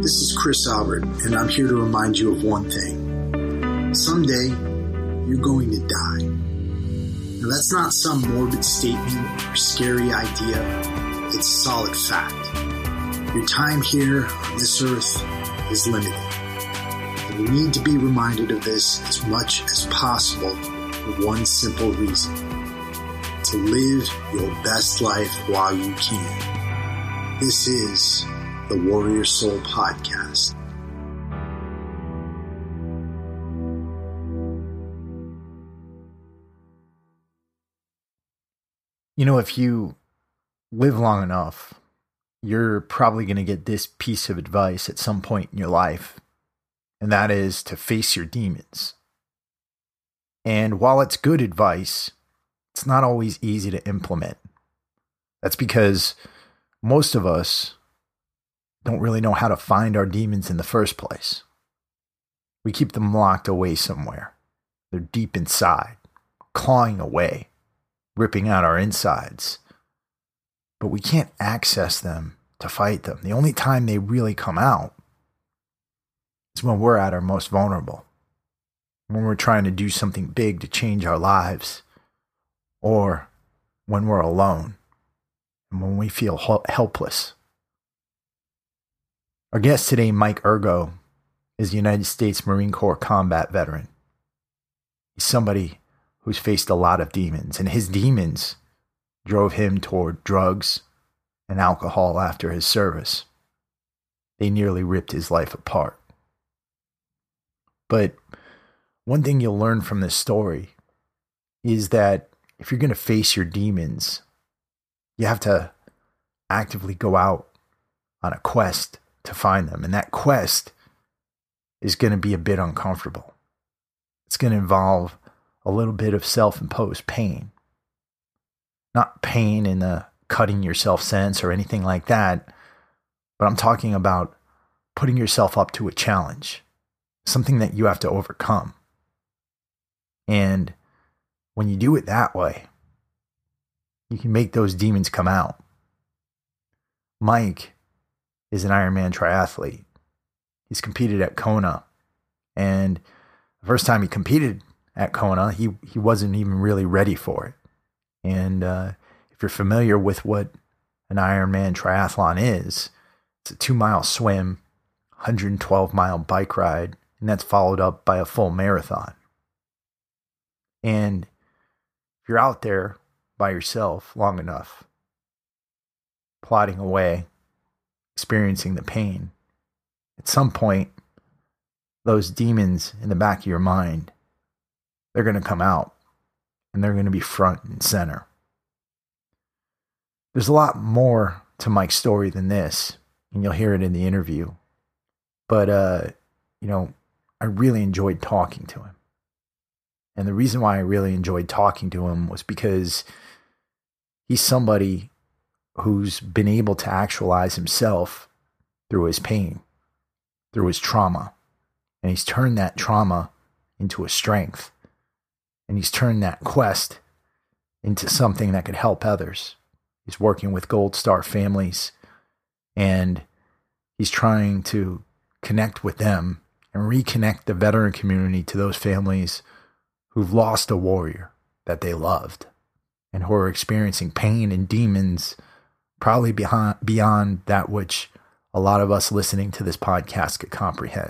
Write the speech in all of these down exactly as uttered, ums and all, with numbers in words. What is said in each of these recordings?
This is Chris Albert, and I'm here to remind you of one thing. Someday, you're going to die. Now, that's not some morbid statement or scary idea. It's solid fact. Your time here on this earth is limited. And you need to be reminded of this as much as possible for one simple reason. To live your best life while you can. This is the Warrior Soul Podcast. You know, if you live long enough, you're probably going to get this piece of advice at some point in your life, and that is to face your demons. And while it's good advice, it's not always easy to implement. That's because most of us don't really know how to find our demons in the first place. We keep them locked away somewhere. They're deep inside, clawing away, ripping out our insides. But we can't access them to fight them. The only time they really come out is when we're at our most vulnerable. When we're trying to do something big to change our lives. Or when we're alone. And when we feel helpless. Our guest today, Mike Urgo, is a United States Marine Corps combat veteran. He's somebody who's faced a lot of demons, and his demons drove him toward drugs and alcohol after his service. They nearly ripped his life apart. But one thing you'll learn from this story is that if you're going to face your demons, you have to actively go out on a quest to find them. And that quest is going to be a bit uncomfortable. It's going to involve a little bit of self-imposed pain. Not pain in the cutting yourself sense or anything like that, but I'm talking about putting yourself up to a challenge, something that you have to overcome. And when you do it that way, you can make those demons come out. Mike is an Ironman triathlete. He's competed at Kona. And the first time he competed at Kona, he, he wasn't even really ready for it. And uh, if you're familiar with what an Ironman triathlon is, it's a two-mile swim, one hundred twelve mile bike ride, and that's followed up by a full marathon. And if you're out there by yourself long enough, plodding away, experiencing the pain, at some point, those demons in the back of your mind, they're going to come out and they're going to be front and center. There's a lot more to Mike's story than this, and you'll hear it in the interview. But, uh, you know, I really enjoyed talking to him. And the reason why I really enjoyed talking to him was because he's somebody who's been able to actualize himself through his pain, through his trauma. And he's turned that trauma into a strength. And he's turned that quest into something that could help others. He's working with Gold Star families, and he's trying to connect with them and reconnect the veteran community to those families who've lost a warrior that they loved and who are experiencing pain and demons probably beyond, beyond that which a lot of us listening to this podcast could comprehend.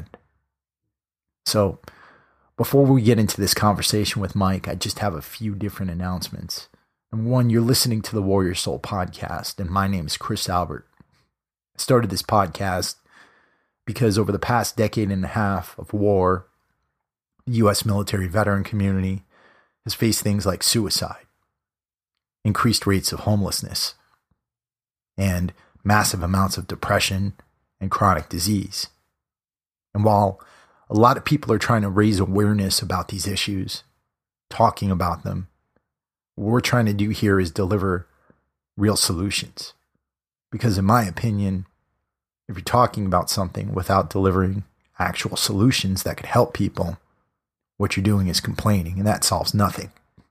So before we get into this conversation with Mike, I just have a few different announcements. Number one, you're listening to the Warrior Soul Podcast, and my name is Chris Albert. I started this podcast because over the past decade and a half of war, the U S military veteran community has faced things like suicide, increased rates of homelessness, and massive amounts of depression and chronic disease. And while a lot of people are trying to raise awareness about these issues, talking about them, what we're trying to do here is deliver real solutions. Because in my opinion, if you're talking about something without delivering actual solutions that could help people, what you're doing is complaining, and that solves nothing.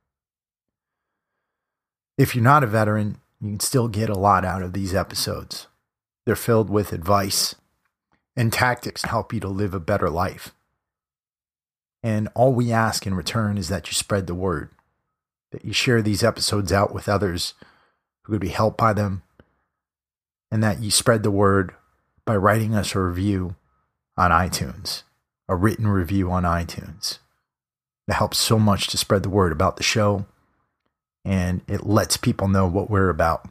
If you're not a veteran, you can still get a lot out of these episodes. They're filled with advice and tactics to help you to live a better life. And all we ask in return is that you spread the word, that you share these episodes out with others who could be helped by them, and that you spread the word by writing us a review on iTunes, a written review on iTunes. It helps so much to spread the word about the show, and it lets people know what we're about.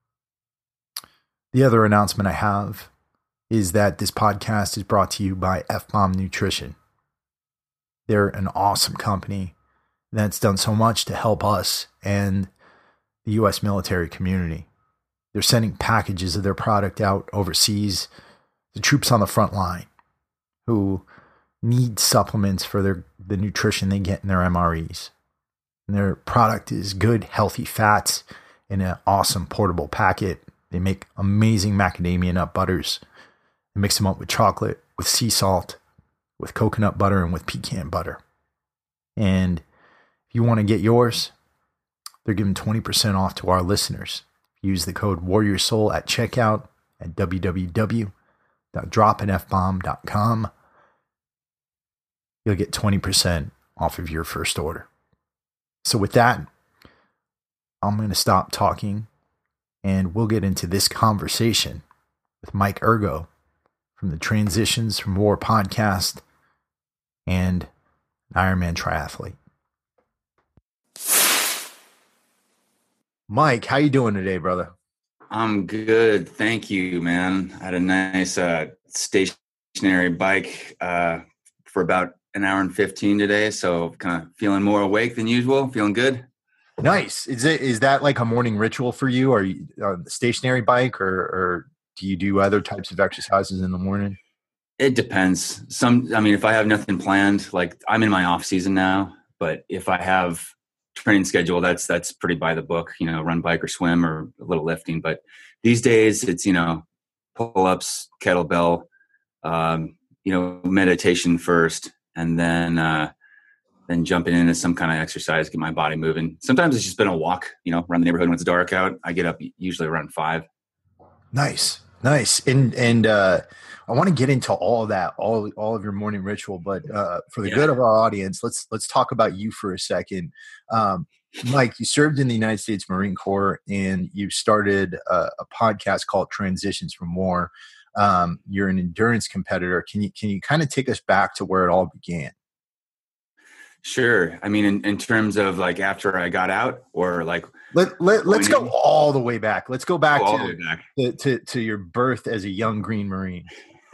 The other announcement I have is that this podcast is brought to you by F-Bomb Nutrition. They're an awesome company that's done so much to help us and the U S military community. They're sending packages of their product out overseas, the troops on the front line who need supplements for their the nutrition they get in their M R Es. And their product is good, healthy fats in an awesome portable packet. They make amazing macadamia nut butters. They mix them up with chocolate, with sea salt, with coconut butter, and with pecan butter. And if you want to get yours, they're giving twenty percent off to our listeners. Use the code WarriorSoul at checkout at w w w dot drop an f bomb dot com. You'll get twenty percent off of your first order. So with that, I'm going to stop talking and we'll get into this conversation with Mike Ergo from the Transitions from War podcast and Ironman triathlete. Mike, how you doing today, brother? I'm good. Thank you, man. I had a nice uh, stationary bike uh, for about an hour and fifteen today. So kind of feeling more awake than usual. Feeling good. Nice. Is it, is that like a morning ritual for you? Are you on the stationary bike or, or do you do other types of exercises in the morning? It depends. Some, I mean, if I have nothing planned, like I'm in my off season now, but if I have training schedule, that's, that's pretty by the book, you know, run, bike or swim or a little lifting. But these days it's, you know, pull ups, kettlebell, um, you know, meditation first, and then, uh, then jumping into some kind of exercise, get my body moving. Sometimes it's just been a walk, you know, around the neighborhood when it's dark out. I get up usually around five. Nice. Nice. And, and, uh, I want to get into all of that, all, all of your morning ritual, but, uh, for the yeah. good of our audience, let's, let's talk about you for a second. Um, Mike, you served in the United States Marine Corps and you started a, a podcast called Transitions from War. Um, you're an endurance competitor. Can you, can you kind of take us back to where it all began? Sure. I mean, in, in terms of like after I got out or like, let, let, let's go all the way back. Let's go back, all to, the way back. To, to, to your birth as a young Green Marine.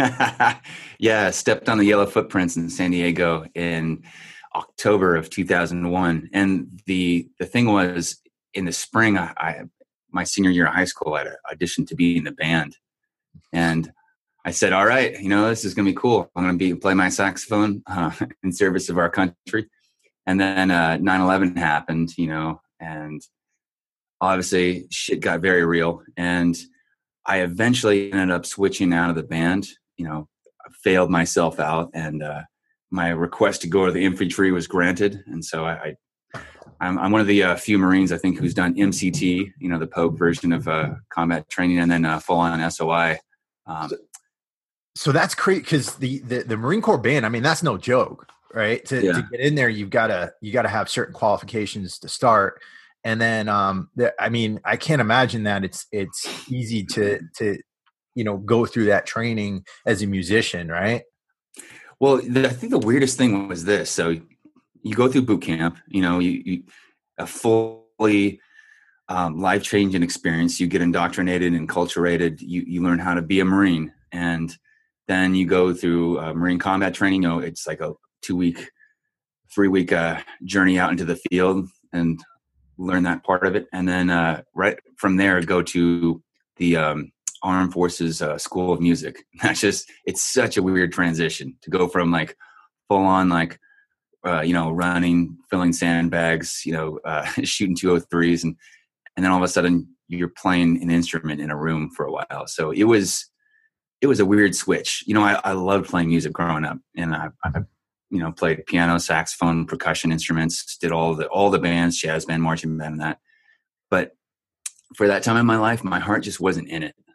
Yeah. Stepped on the yellow footprints in San Diego in October of two thousand one. And the, the thing was in the spring, I, I my senior year of high school, I auditioned to be in the band. And I said, all right, you know, this is going to be cool. I'm going to be play my saxophone uh, in service of our country. And then uh, nine eleven happened, you know, and obviously shit got very real. And I eventually ended up switching out of the band, you know, I failed myself out, and uh, my request to go to the infantry was granted. And so I, I I'm, I'm one of the uh, few Marines, I think, who's done M C T, you know, the Pope version of uh, combat training, and then uh, full on S O I. Um, so that's great because the, the the Marine Corps band, I mean, that's no joke. Right. To, yeah. to get in there, you've got to, you got to have certain qualifications to start. And then, um, the, I mean, I can't imagine that it's, it's easy to, to, you know, go through that training as a musician. Right. Well, the, I think the weirdest thing was this. So you go through boot camp, you know, you, you a fully um, life-changing experience. You get indoctrinated and enculturated. You, you learn how to be a Marine. And then you go through uh, Marine combat training. You know, it's like a two week, three week uh, journey out into the field and learn that part of it. And then uh, right from there, go to the um, Armed Forces uh, School of Music. That's just, it's such a weird transition to go from like full on, like, uh, you know, running, filling sandbags, you know, uh, shooting two oh threes. And, and then all of a sudden you're playing an instrument in a room for a while. So it was, it was a weird switch. You know, I, I loved playing music growing up, and I, I you know, played piano, saxophone, percussion instruments, did all the, all the bands, jazz band, marching band, and that. But for that time in my life, my heart just wasn't in it.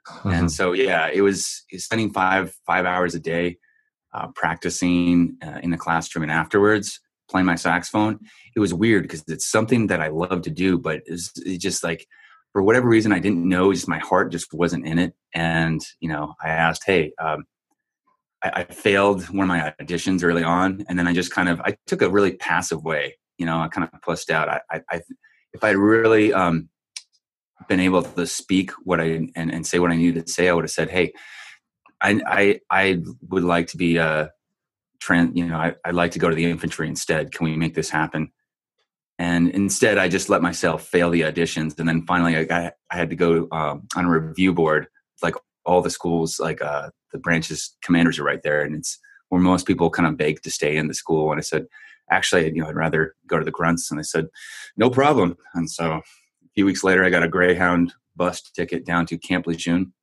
Mm-hmm. And so, yeah, it was spending five, five hours a day, uh, practicing uh, in the classroom and afterwards playing my saxophone. It was weird because it's something that I love to do, but it's it just like, for whatever reason, I didn't know, just my heart just wasn't in it. And, you know, I asked, hey, um, I, I failed one of my auditions early on. And then I just kind of, I took a really passive way, you know, I kind of pussed out. I, I, I if I really um, been able to speak what I, and, and say what I needed to say, I would have said, hey, I, I, I would like to be a trans, you know, I, I'd like to go to the infantry instead. Can we make this happen? And instead, I just let myself fail the auditions. And then finally, I got, I had to go um, on a review board. Like all the schools, like uh, the branches commanders are right there. And it's where most people kind of beg to stay in the school. And I said, actually, you know, I'd rather go to the grunts. And they said, no problem. And so a few weeks later, I got a Greyhound bus ticket down to Camp Lejeune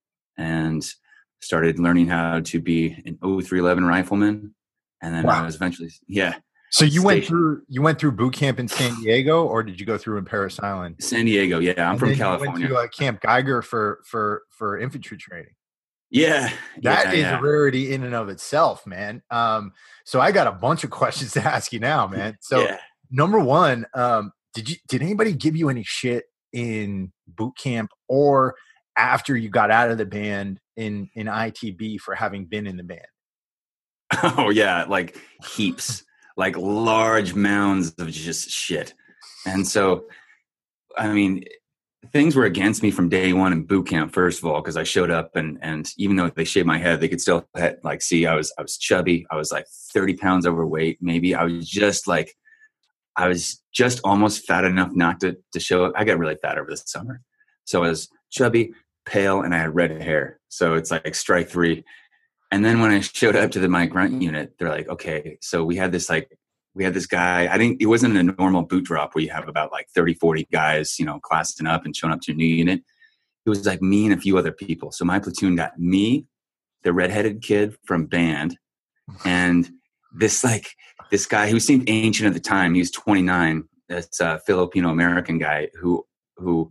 and started learning how to be an oh three eleven rifleman. And then wow. I was eventually, yeah. So you went through you went through boot camp in San Diego, or did you go through in Parris Island? San Diego, yeah. I'm and from then California. You went to uh, Camp Geiger for for for infantry training. Yeah, that yeah, is yeah. a rarity in and of itself, man. Um, so I got a bunch of questions to ask you now, man. So yeah. number one, um, did you did anybody give you any shit in boot camp or after you got out of the band in in I T B for having been in the band? Oh yeah, like heaps. Like large mounds of just shit. And so, I mean, things were against me from day one in boot camp, first of all, because I showed up and, and even though they shaved my head, they could still like see I was, I was chubby. I was like thirty pounds overweight. Maybe I was just like, I was just almost fat enough not to, to show up. I got really fat over the summer. So I was chubby, pale, and I had red hair. So it's like strike three. And then when I showed up to the my grunt unit, they're like, okay, so we had this like, we had this guy, I think it wasn't a normal boot drop where you have about like thirty, forty guys, you know, classing up and showing up to your new unit. It was like me and a few other people. So my platoon got me, the redheaded kid from band, and this like, this guy who seemed ancient at the time. He was twenty-nine. That's a Filipino-American guy who, who,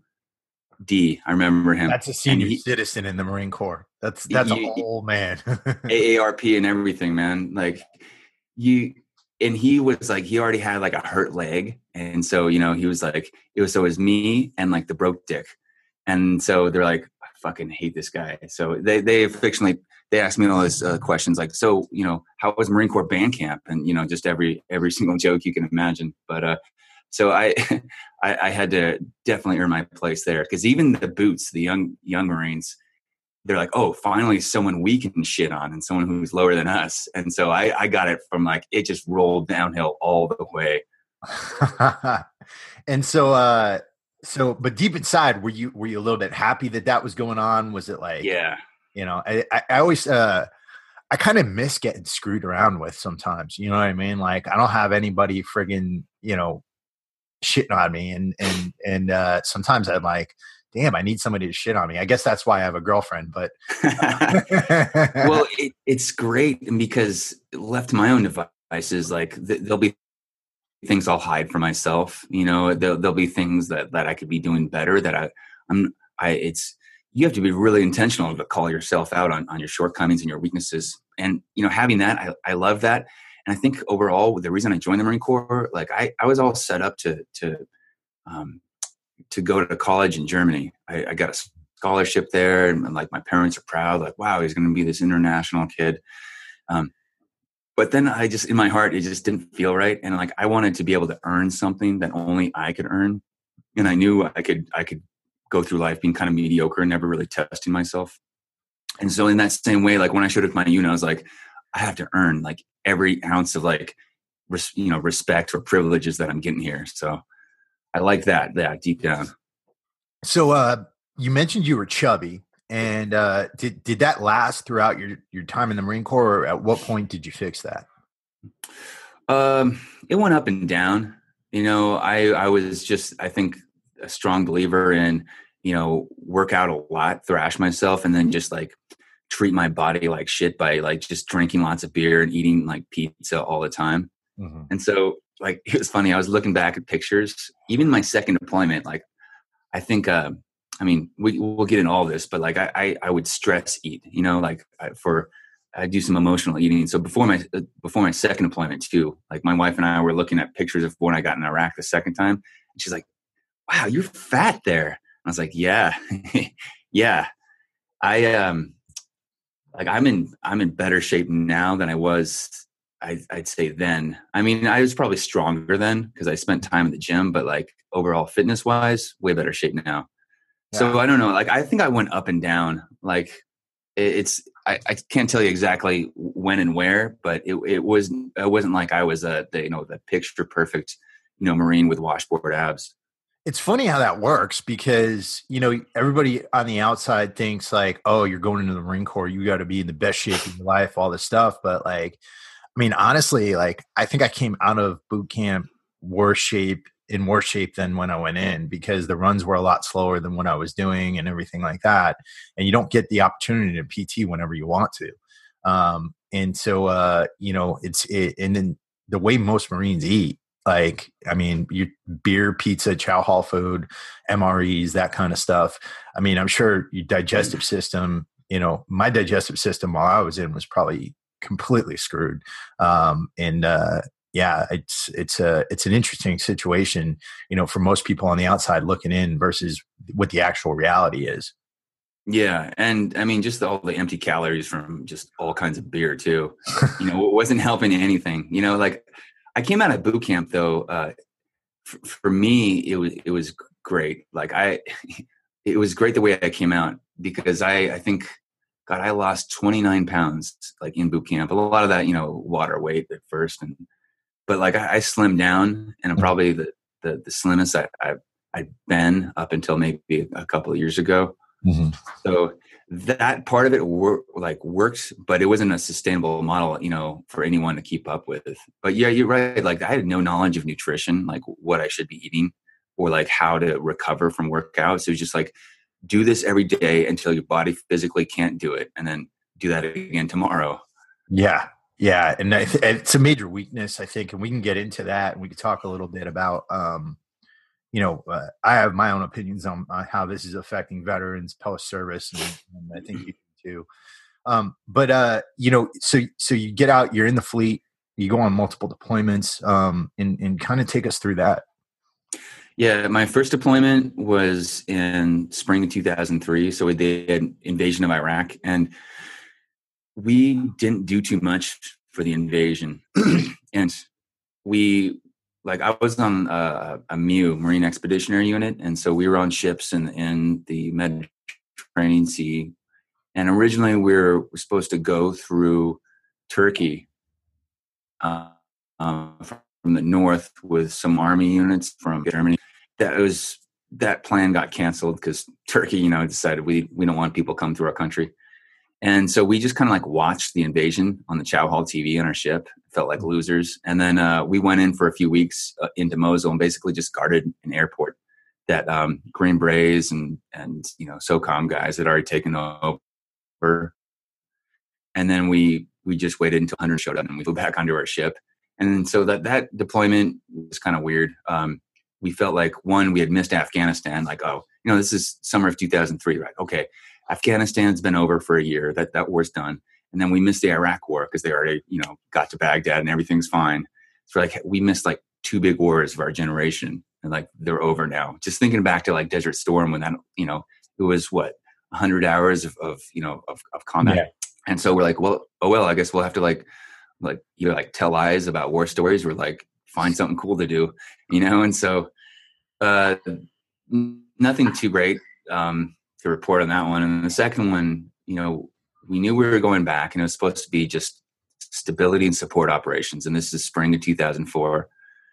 D, I remember him. That's a senior he, citizen in the Marine Corps. That's that's he, a old man. A A R P and everything, man. Like you, and he was like, he already had like a hurt leg, and so you know he was like, it was so it was me and like the broke dick, and so they're like, I fucking hate this guy. So they they affectionately they asked me all these uh, questions like, so you know how was Marine Corps band camp, and you know just every every single joke you can imagine, but uh. So I, I, I had to definitely earn my place there because even the boots, the young young Marines, they're like, oh, finally someone we can shit on and someone who's lower than us. And so I, I got it from like it just rolled downhill all the way. And so, uh, so, but deep inside, were you were you a little bit happy that that was going on? Was it like, yeah, you know, I, I, I always, uh, I kind of miss getting screwed around with sometimes. You know what I mean? Like I don't have anybody friggin', you know, shitting on me, and and and uh sometimes I'm like, damn, I need somebody to shit on me. I guess that's why I have a girlfriend. But well, it, it's great because left to my own devices, like th- there'll be things I'll hide from myself. You know, there'll, there'll be things that that I could be doing better. That I I'm I it's you have to be really intentional to call yourself out on on your shortcomings and your weaknesses. And you know, having that, I I love that. And I think overall, the reason I joined the Marine Corps, like I, I was all set up to to um, to go to college in Germany. I, I got a scholarship there, and, and like my parents are proud. Like, wow, he's going to be this international kid. Um, but then I just, in my heart, it just didn't feel right, and like I wanted to be able to earn something that only I could earn. And I knew I could I could go through life being kind of mediocre and never really testing myself. And so in that same way, like when I showed up to my unit, I was like, I have to earn like every ounce of like, res- you know, respect or privileges that I'm getting here. So I like that, that deep down. So uh, you mentioned you were chubby, and uh, did did that last throughout your, your time in the Marine Corps? Or at what point did you fix that? Um, it went up and down. You know, I I was just I think a strong believer in, you know, work out a lot, thrash myself, and then just like treat my body like shit by like just drinking lots of beer and eating like pizza all the time. Mm-hmm. And so like, it was funny. I was looking back at pictures, even my second deployment. Like, I think, uh, I mean, we, we'll get into all this, but like I, I, I would stress eat, you know, like I, for, I do some emotional eating. So before my, before my second deployment too, like my wife and I were looking at pictures of when I got in Iraq the second time, and she's like, wow, you're fat there. And I was like, yeah, yeah. I, um, like I'm in, I'm in better shape now than I was, I, I'd say then. I mean, I was probably stronger then because I spent time in the gym, but like overall fitness wise, way better shape now. Yeah. So I don't know, like, I think I went up and down. Like it, it's, I, I can't tell you exactly when and where, but it, it was, it wasn't like I was a, the, you know, the picture perfect, you know, Marine with washboard abs. It's funny how that works because, you know, everybody on the outside thinks like, oh, you're going into the Marine Corps, you got to be in the best shape of your life, all this stuff. But like, I mean, honestly, like I think I came out of boot camp worse shape in worse shape than when I went in because the runs were a lot slower than what I was doing and everything like that. And you don't get the opportunity to P T whenever you want to. Um, and so, uh, you know, it's, it, and then the way most Marines eat, like, I mean, you beer, pizza, chow hall food, M R Es, that kind of stuff. I mean, I'm sure your digestive system, you know, my digestive system while I was in was probably completely screwed. Um, and, uh, yeah, it's, it's a, it's an interesting situation, you know, for most people on the outside looking in versus what the actual reality is. Yeah. And I mean, just all the empty calories from just all kinds of beer too, you know, it wasn't helping anything, you know, like I came out of boot camp though. Uh, for, for me, it was, it was great. Like I, it was great the way I came out because I, I think, God, I lost twenty-nine pounds like in boot camp. A lot of that, you know, water weight at first. And, but like I, I slimmed down and I'm probably the, the, the slimmest I, I, I've been up until maybe a couple of years ago. Mm-hmm. So that part of it wor- like worked, but it wasn't a sustainable model, you know, for anyone to keep up with. But yeah, you're right. Like I had no knowledge of nutrition, like what I should be eating or like how to recover from workouts. It was just like, do this every day until your body physically can't do it. And then do that again tomorrow. Yeah. Yeah. And I th- it's a major weakness, I think. And we can get into that and we can talk a little bit about, um, you know, uh, I have my own opinions on, on how this is affecting veterans post-service, and, and I think you do too. Um, but uh, you know, so so you get out, you're in the fleet, you go on multiple deployments, um, and and kind of take us through that. Yeah, my first deployment was in spring of two thousand three. So we did invasion of Iraq, and we didn't do too much for the invasion, and we. Like I was on a, a M U, Marine Expeditionary Unit, and so we were on ships in, in the Mediterranean Sea. And originally we were supposed to go through Turkey uh, um, from the north with some army units from Germany. That was that plan got canceled because Turkey, you know, decided we we don't want people come through our country. And so we just kind of like watched the invasion on the Chow Hall T V on our ship, felt like losers. And then uh, we went in for a few weeks uh, into Mosul and basically just guarded an airport that um, Green Berets and, and, you know, SOCOM guys had already taken over. And then we, we just waited until one hundred showed up and we flew back onto our ship. And so that, that deployment was kind of weird. Um, we felt like, one, we had missed Afghanistan. Like, oh, you know, this is summer of two thousand three, right? Okay. Afghanistan's been over for a year. That that war's done. And then we missed the Iraq war because they already, you know, got to Baghdad and everything's fine. So like we missed like two big wars of our generation and like they're over now. Just thinking back to like Desert Storm when that, you know, it was what, one hundred hours of, of you know, of, of combat. Yeah. And so we're like, well, oh, well, I guess we'll have to like, like, you know, like tell lies about war stories. We're like, find something cool to do, you know? And so uh, nothing too great. Um, to report on that one. And the second one, you know, we knew we were going back and it was supposed to be just stability and support operations. And this is spring of two thousand four.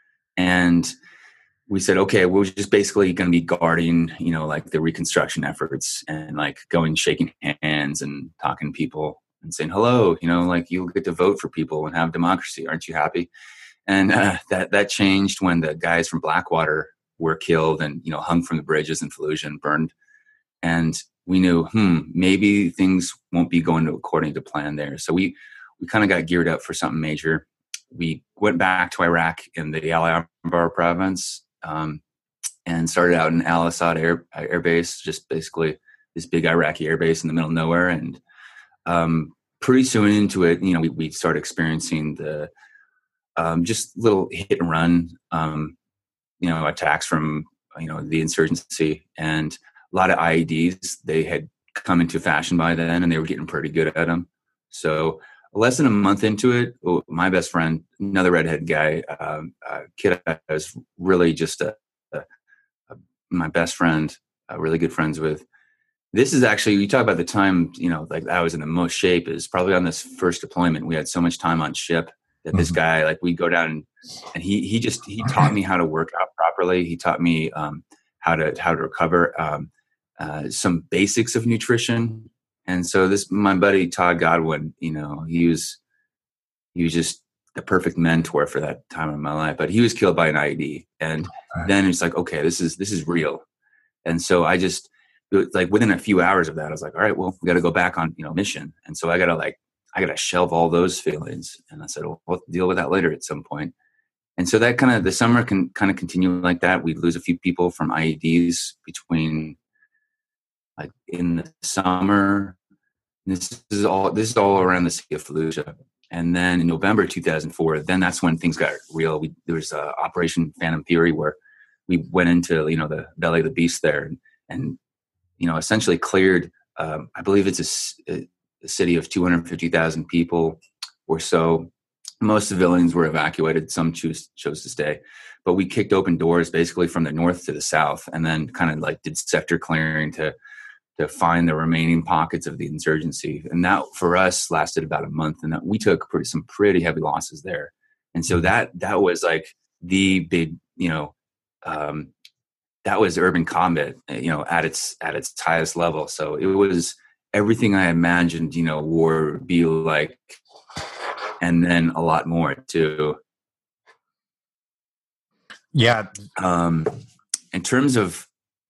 And we said, okay, we're just basically going to be guarding, you know, like the reconstruction efforts and like going, shaking hands and talking to people and saying, hello, you know, like you'll get to vote for people and have democracy. Aren't you happy? And uh, that, that changed when the guys from Blackwater were killed and, you know, hung from the bridges in Fallujah and burned. And we knew, hmm, maybe things won't be going according to plan there. So we, we kind of got geared up for something major. We went back to Iraq in the Al Anbar province. Um, and started out in Al Assad Air Air Base, just basically this big Iraqi air base in the middle of nowhere. And um, pretty soon into it, you know, we we started experiencing the um, just little hit and run, um, you know, attacks from you know the insurgency, and a lot of I E Ds. They had come into fashion by then, and they were getting pretty good at them. So less than a month into it, my best friend, another redhead guy, um, a kid I was really just a, a, a my best friend, uh, really good friends with. This is actually, you talk about the time, you know, like I was in the most shape, is probably on this first deployment. We had so much time on ship that this guy, like we go down and, and he, he just, he taught me how to work out properly. He taught me um, how to, how to recover, um, uh, some basics of nutrition. And so this, my buddy, Todd Godwin, you know, he was, he was just the perfect mentor for that time in my life, but he was killed by an I E D. And right. then it's like, okay, this is, this is real. And so I just, like within a few hours of that, I was like, all right, well, we got to go back on, you know, mission. And so I got to like, I got to shelve all those feelings. And I said, well, we'll deal with that later at some point. And so that kind of, the summer can kind of continue like that. We'd lose a few people from I E Ds between like in the summer. This is all, this is all around the city of Fallujah. And then in November two thousand four, then that's when things got real. We, there was uh, Operation Phantom Fury, where we went into, you know, the belly of the beast there and, and you know, essentially cleared, um, I believe it's a, a city of two hundred fifty thousand people or so. Most civilians were evacuated. Some choose, chose to stay. But we kicked open doors basically from the north to the south, and then kind of like did sector clearing to to find the remaining pockets of the insurgency. And that for us lasted about a month, and that we took pretty, some pretty heavy losses there. And so that that was like the big, you know, um, that was urban combat, you know, at its at its highest level. So it was everything I imagined, you know, war would be like, and then a lot more too. Yeah. Um, in terms of,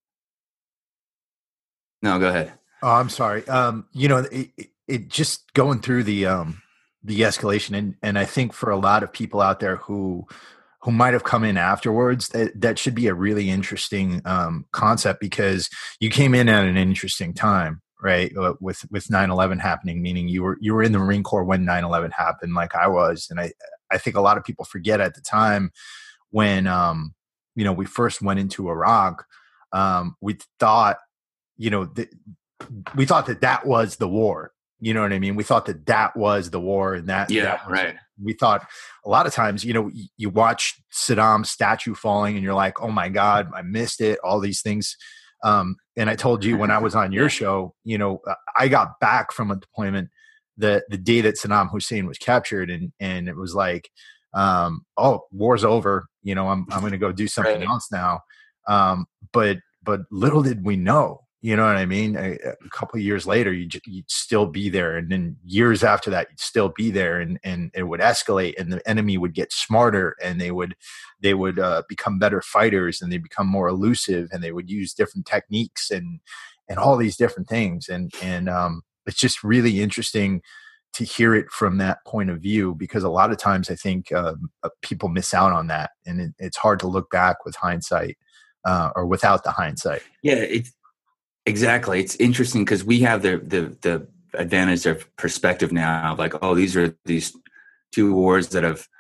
no, go ahead. Oh, I'm sorry. Um, you know, it, it, it just going through the um, the escalation, and and I think for a lot of people out there who who might have come in afterwards, that, that should be a really interesting um, concept, because you came in at an interesting time, right? With with nine eleven happening, meaning you were you were in the Marine Corps when nine eleven happened, like I was, and I I think a lot of people forget at the time when um, you know we first went into Iraq, um, we thought. You know, th- we thought that that was the war. You know what I mean? We thought that that was the war, and that yeah, that was, right. We thought a lot of times, you know, you, you watch Saddam's statue falling, and you're like, "Oh my God, I missed it!" All these things. Um, and I told you when I was on your show, you know, I got back from a deployment the the day that Saddam Hussein was captured, and and it was like, um, "Oh, war's over." You know, I'm I'm going to go do something right. else now. Um, but but little did we know. You know what I mean? A, a couple of years later, you'd, you'd still be there. And then years after that, you'd still be there, and, and it would escalate, and the enemy would get smarter, and they would, they would uh, become better fighters, and they become more elusive, and they would use different techniques and, and all these different things. And, and um, it's just really interesting to hear it from that point of view, because a lot of times I think um, uh, people miss out on that, and it, it's hard to look back with hindsight uh, or without the hindsight. Yeah, it's, exactly. It's interesting because we have the, the the advantage of perspective now of like, oh, these are these two wars that have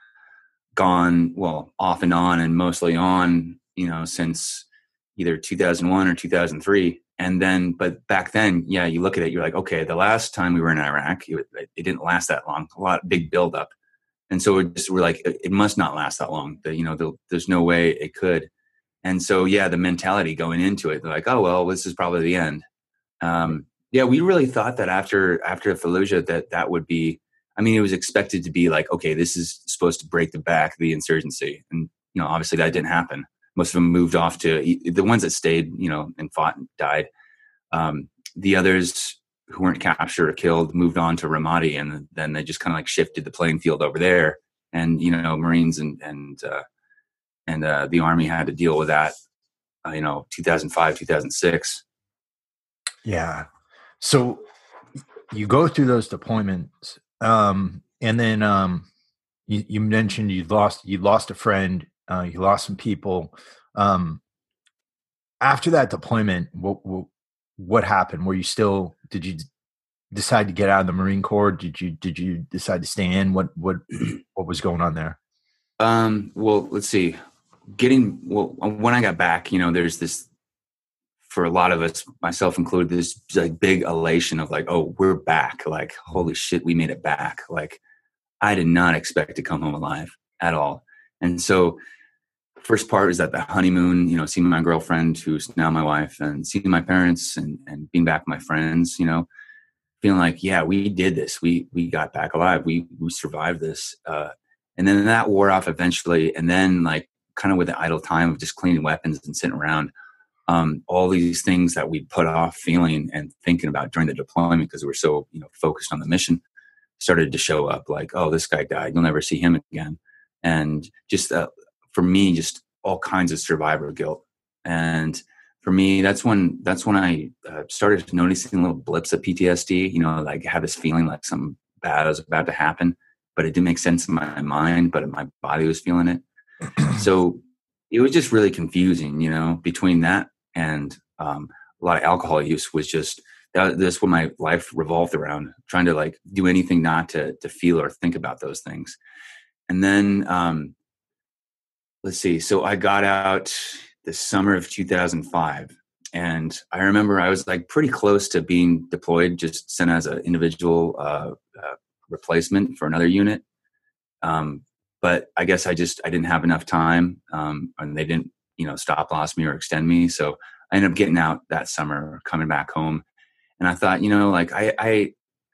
gone, well, off and on and mostly on, you know, since either two thousand one or two thousand three. And then, but back then, yeah, you look at it, you're like, okay, the last time we were in Iraq, it, it didn't last that long, a lot, big buildup. And so we're just, we're like, it must not last that long. The, you know, the, there's no way it could. And so, yeah, the mentality going into it, they're like, oh, well, this is probably the end. Um, yeah, we really thought that after after Fallujah that that would be, I mean, it was expected to be like, okay, this is supposed to break the back of the insurgency. And, you know, obviously that didn't happen. Most of them moved off to, the ones that stayed, you know, and fought and died. Um, the others who weren't captured or killed moved on to Ramadi, and then they just kind of like shifted the playing field over there. And, you know, Marines and, and, uh, And uh, the Army had to deal with that, uh, you know, two thousand five, two thousand six. Yeah. So you go through those deployments, um, and then um, you, you mentioned you lost you lost a friend, uh, you lost some people. Um, after that deployment, what, what what happened? Were you still? Did you decide to get out of the Marine Corps? Did you did you decide to stay in? What what what was going on there? Um, well, let's see. Getting well when I got back, you know, there's this, for a lot of us, myself included, this like big elation of like, oh, we're back. Like, holy shit, we made it back. Like, I did not expect to come home alive at all. And so first part is that the honeymoon, you know, seeing my girlfriend, who's now my wife, and seeing my parents and, and being back with my friends, you know, feeling like, yeah, we did this. We, we got back alive. We, we survived this. Uh, and then that wore off eventually. And then like kind of with the idle time of just cleaning weapons and sitting around, um, all these things that we put off feeling and thinking about during the deployment, because we were so, you know, focused on the mission, started to show up like, oh, this guy died. You'll never see him again. And just, uh, for me, just all kinds of survivor guilt. And for me, that's when, that's when I uh, started noticing little blips of P T S D, you know, like I had this feeling like something bad was about to happen, but it didn't make sense in my mind, but my body was feeling it. So it was just really confusing, you know, between that and um, a lot of alcohol use was just, that, that's what my life revolved around, trying to like do anything not to to feel or think about those things. And then, um, let's see. So I got out the summer of two thousand five. And I remember I was like pretty close to being deployed, just sent as an individual uh, uh, replacement for another unit. Um, but I guess I just, I didn't have enough time um, and they didn't, you know, stop loss me or extend me. So I ended up getting out that summer, coming back home. And I thought, you know, like I, I,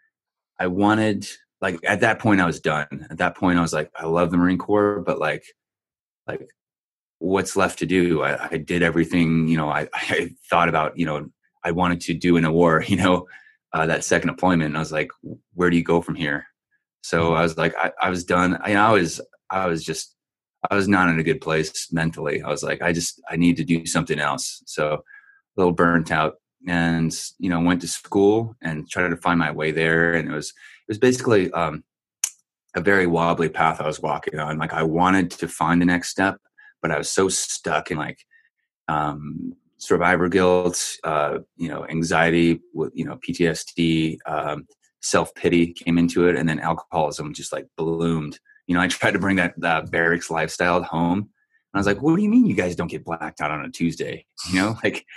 I wanted, like at that point I was done. At that point I was like, I love the Marine Corps, but like, like what's left to do? I, I did everything, you know, I, I thought about, you know, I wanted to do in a war, you know, uh, that second deployment. And I was like, where do you go from here? So I was like, I, I was done. I, I was, I was just, I was not in a good place mentally. I was like, I just, I need to do something else. So a little burnt out and, you know, went to school and tried to find my way there. And it was, it was basically um, a very wobbly path I was walking on. Like I wanted to find the next step, but I was so stuck in like um, survivor guilt, uh, you know, anxiety with, you know, P T S D, um, self-pity came into it. And then alcoholism just like bloomed. You know, I tried to bring that, that barracks lifestyle home. And I was like, what do you mean you guys don't get blacked out on a Tuesday? You know, like,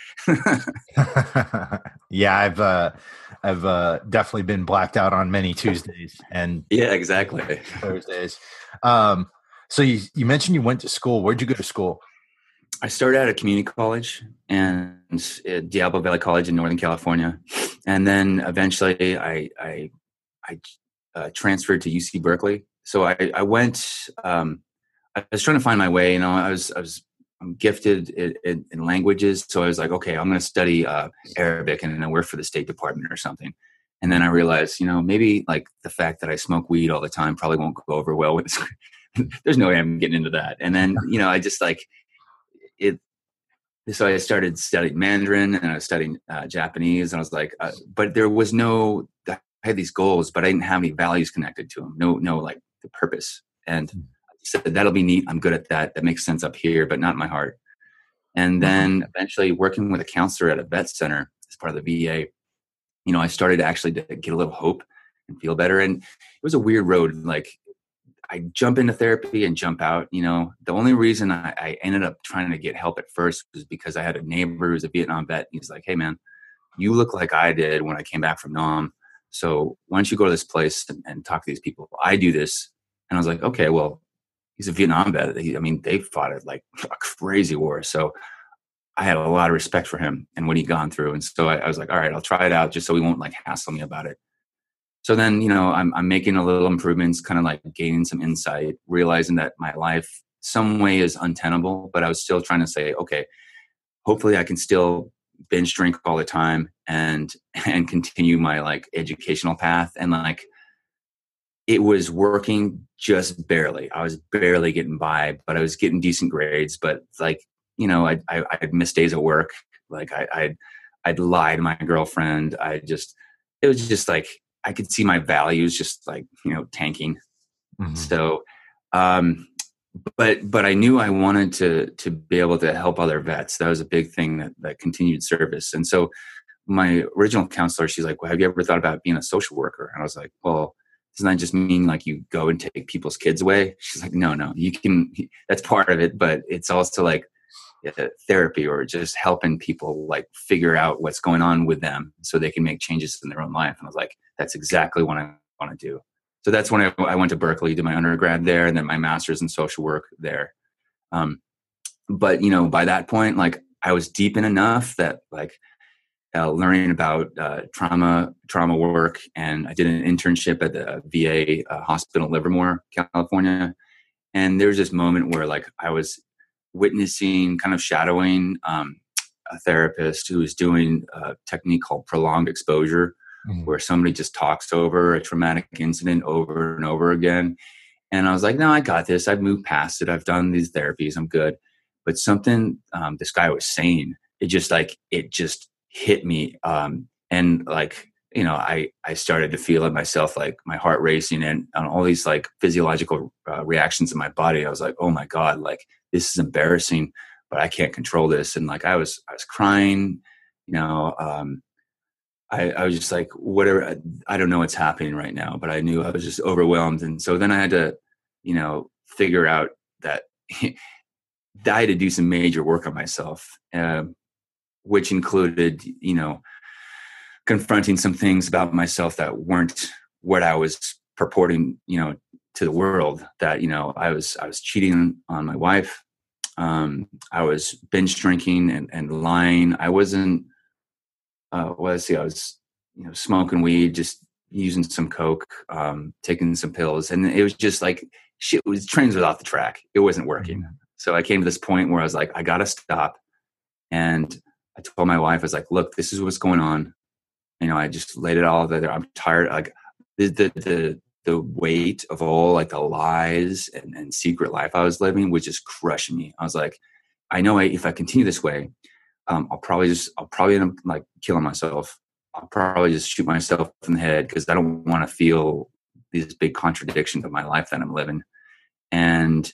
yeah, I've, uh, I've, uh, definitely been blacked out on many Tuesdays and yeah, exactly. Thursdays. Um, so you, you mentioned you went to school. Where'd you go to school? I started at a community college and at Diablo Valley College in Northern California. And then eventually I, I, I uh, transferred to U C Berkeley. So I, I went, um, I was trying to find my way, you know, I was, I was, I'm gifted in, in, in languages. So I was like, okay, I'm going to study uh, Arabic and then work for the State Department or something. And then I realized, you know, maybe like the fact that I smoke weed all the time probably won't go over well with this. There's no way I'm getting into that. And then, you know, I just like it. So I started studying Mandarin and I was studying uh, Japanese and I was like, uh, but there was no, I had these goals, but I didn't have any values connected to them. No, no, like the purpose. And I said, that'll be neat. I'm good at that. That makes sense up here, but not in my heart. And then eventually working with a counselor at a vet center as part of the V A, you know, I started to actually to get a little hope and feel better. And it was a weird road. Like I jump into therapy and jump out, you know, the only reason I, I ended up trying to get help at first was because I had a neighbor who's a Vietnam vet. He's like, hey man, you look like I did when I came back from Nam. So why don't you go to this place and, and talk to these people? I do this. And I was like, okay, well, he's a Vietnam vet. He, I mean, they fought it like a crazy war. So I had a lot of respect for him and what he'd gone through. And so I, I was like, all right, I'll try it out just so he won't like hassle me about it. So then, you know, I'm, I'm making a little improvements, kind of like gaining some insight, realizing that my life some way is untenable, but I was still trying to say, okay, hopefully I can still binge drink all the time and, and continue my like educational path. And like, it was working just barely. I was barely getting by, but I was getting decent grades. But like, you know, I, I, I'd miss days at work. Like I, I'd, I'd lie to my girlfriend. I just, it was just like, I could see my values just like, you know, tanking. Mm-hmm. So, um, but but I knew I wanted to to be able to help other vets. That was a big thing, that that continued service. And so my original counselor, she's like, well, have you ever thought about being a social worker? And I was like, well, doesn't that just mean like you go and take people's kids away? She's like, no, no, you can, that's part of it, but it's also like uh, therapy, or just helping people like figure out what's going on with them so they can make changes in their own life. And I was like, that's exactly what I want to do. So that's when I, I went to Berkeley, did my undergrad there, and then my master's in social work there. Um, but you know, by that point, like I was deep in enough that like uh, learning about uh, trauma, trauma work, and I did an internship at the V A uh, hospital in Livermore, California. And there was this moment where like I was witnessing, kind of shadowing um, a therapist who was doing a technique called prolonged exposure, mm-hmm. where somebody just talks over a traumatic incident over and over again. And I was like, no, I got this. I've moved past it. I've done these therapies. I'm good. But something um, this guy was saying, it just like, it just hit me. Um, and like, you know, I, I started to feel it myself, like my heart racing and, and all these like physiological uh, reactions in my body. I was like, oh my God, like this is embarrassing, but I can't control this. And like, I was, I was crying, you know, um, I, I was just like, whatever, I don't know what's happening right now, but I knew I was just overwhelmed. And so then I had to, you know, figure out that I had to do some major work on myself, uh, which included, you know, confronting some things about myself that weren't what I was purporting, you know, to the world. That, you know, I was, I was cheating on my wife. Um, I was binge drinking and, and lying. I wasn't, uh, well, let's see, I was, you know, smoking weed, just using some coke, um, taking some pills. And it was just like, shit was, trains was off the track. It wasn't working. Mm-hmm. So I came to this point where I was like, I got to stop. And I told my wife, I was like, look, this is what's going on. You know, I just laid it all there. I'm tired. Like the, the, the, the weight of all like the lies and, and secret life I was living was just crushing me. I was like, I know I, if I continue this way, um, I'll probably just, I'll probably end up like killing myself. I'll probably just shoot myself in the head because I don't want to feel these big contradictions of my life that I'm living. And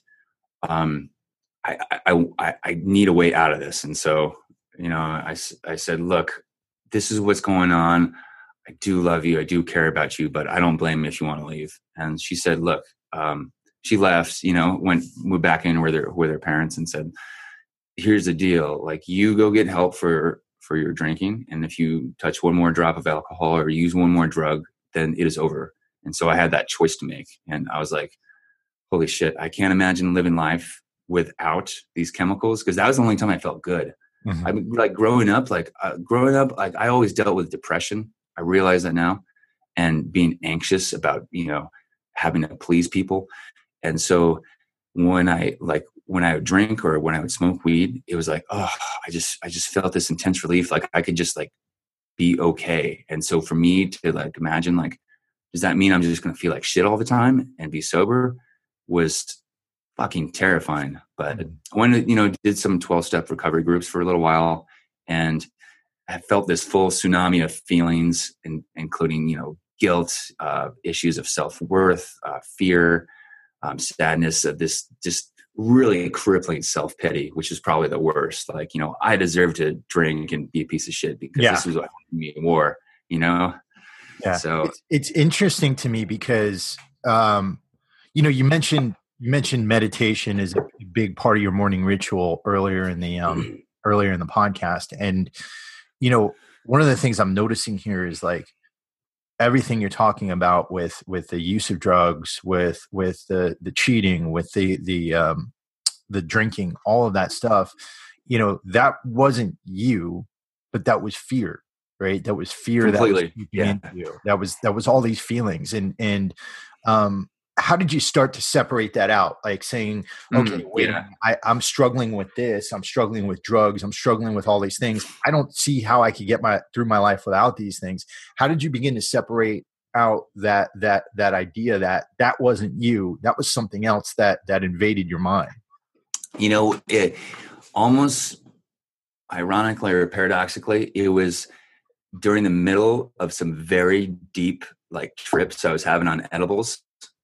um, I, I, I, I need a way out of this. And so, you know, I, I said, look, this is what's going on. I do love you. I do care about you, but I don't blame you if you want to leave. And she said, look, um, she left, you know, went, moved back in with her, with her parents and said, here's the deal. Like you go get help for, for your drinking. And if you touch one more drop of alcohol or use one more drug, then it is over. And so I had that choice to make. And I was like, holy shit, I can't imagine living life without these chemicals. Cause that was the only time I felt good. Mm-hmm. I mean, like growing up, like uh, growing up, like I always dealt with depression. I realize that now, and being anxious about, you know, having to please people. And so when I like, when I would drink or when I would smoke weed, it was like, oh, I just, I just felt this intense relief. Like I could just like be okay. And so for me to like, imagine like, does that mean I'm just going to feel like shit all the time and be sober was fucking terrifying. But when, you know, did some twelve step recovery groups for a little while, and I felt this full tsunami of feelings, in, including, you know, guilt, uh, issues of self-worth, uh, fear, um, sadness, of this just really crippling self-pity, which is probably the worst. Like, you know, I deserve to drink and be a piece of shit because yeah. this is what me war, you know? Yeah. So it's, it's interesting to me because, um, you know, you mentioned, you mentioned meditation is a big part of your morning ritual earlier in the, um, earlier in the podcast. And, you know, one of the things I'm noticing here is like everything you're talking about with, with the use of drugs, with, with the, the cheating, with the, the, um, the drinking, all of that stuff, you know, that wasn't you, but that was fear, right? That was fear. Completely. That was yeah. into you. That was, that was all these feelings. And, and, um, how did you start to separate that out? Like saying, okay, mm, wait, yeah. I, I'm struggling with this. I'm struggling with drugs. I'm struggling with all these things. I don't see how I could get my through my life without these things. How did you begin to separate out that that that idea that that wasn't you? That was something else that that invaded your mind. You know, it almost ironically or paradoxically, it was during the middle of some very deep like trips I was having on edibles.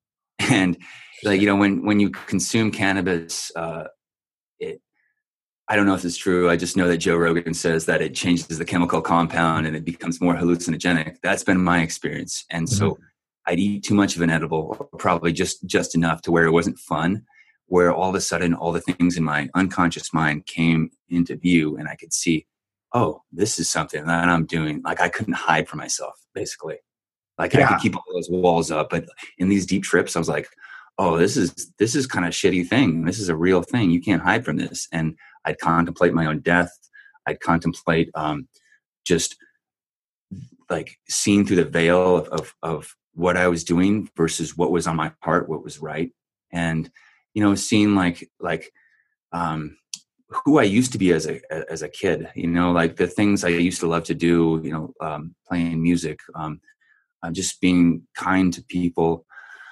And like, you know, when, when you consume cannabis, uh, it, I don't know if it's true. I just know that Joe Rogan says that it changes the chemical compound and it becomes more hallucinogenic. That's been my experience. And mm-hmm. so I'd eat too much of an edible, or probably just, just enough to where it wasn't fun, where all of a sudden all the things in my unconscious mind came into view and I could see, oh, this is something that I'm doing. Like I couldn't hide from myself, basically. Like yeah. I could keep all those walls up, but in these deep trips, I was like, oh, this is, this is kind of shitty thing. This is a real thing. You can't hide from this. And I'd contemplate my own death. I'd contemplate um, just like seeing through the veil of, of, of what I was doing versus what was on my heart, what was right. And, you know, seeing like, like um, who I used to be as a, as a kid, you know, like the things I used to love to do, you know, um, playing music, um, uh, just being kind to people,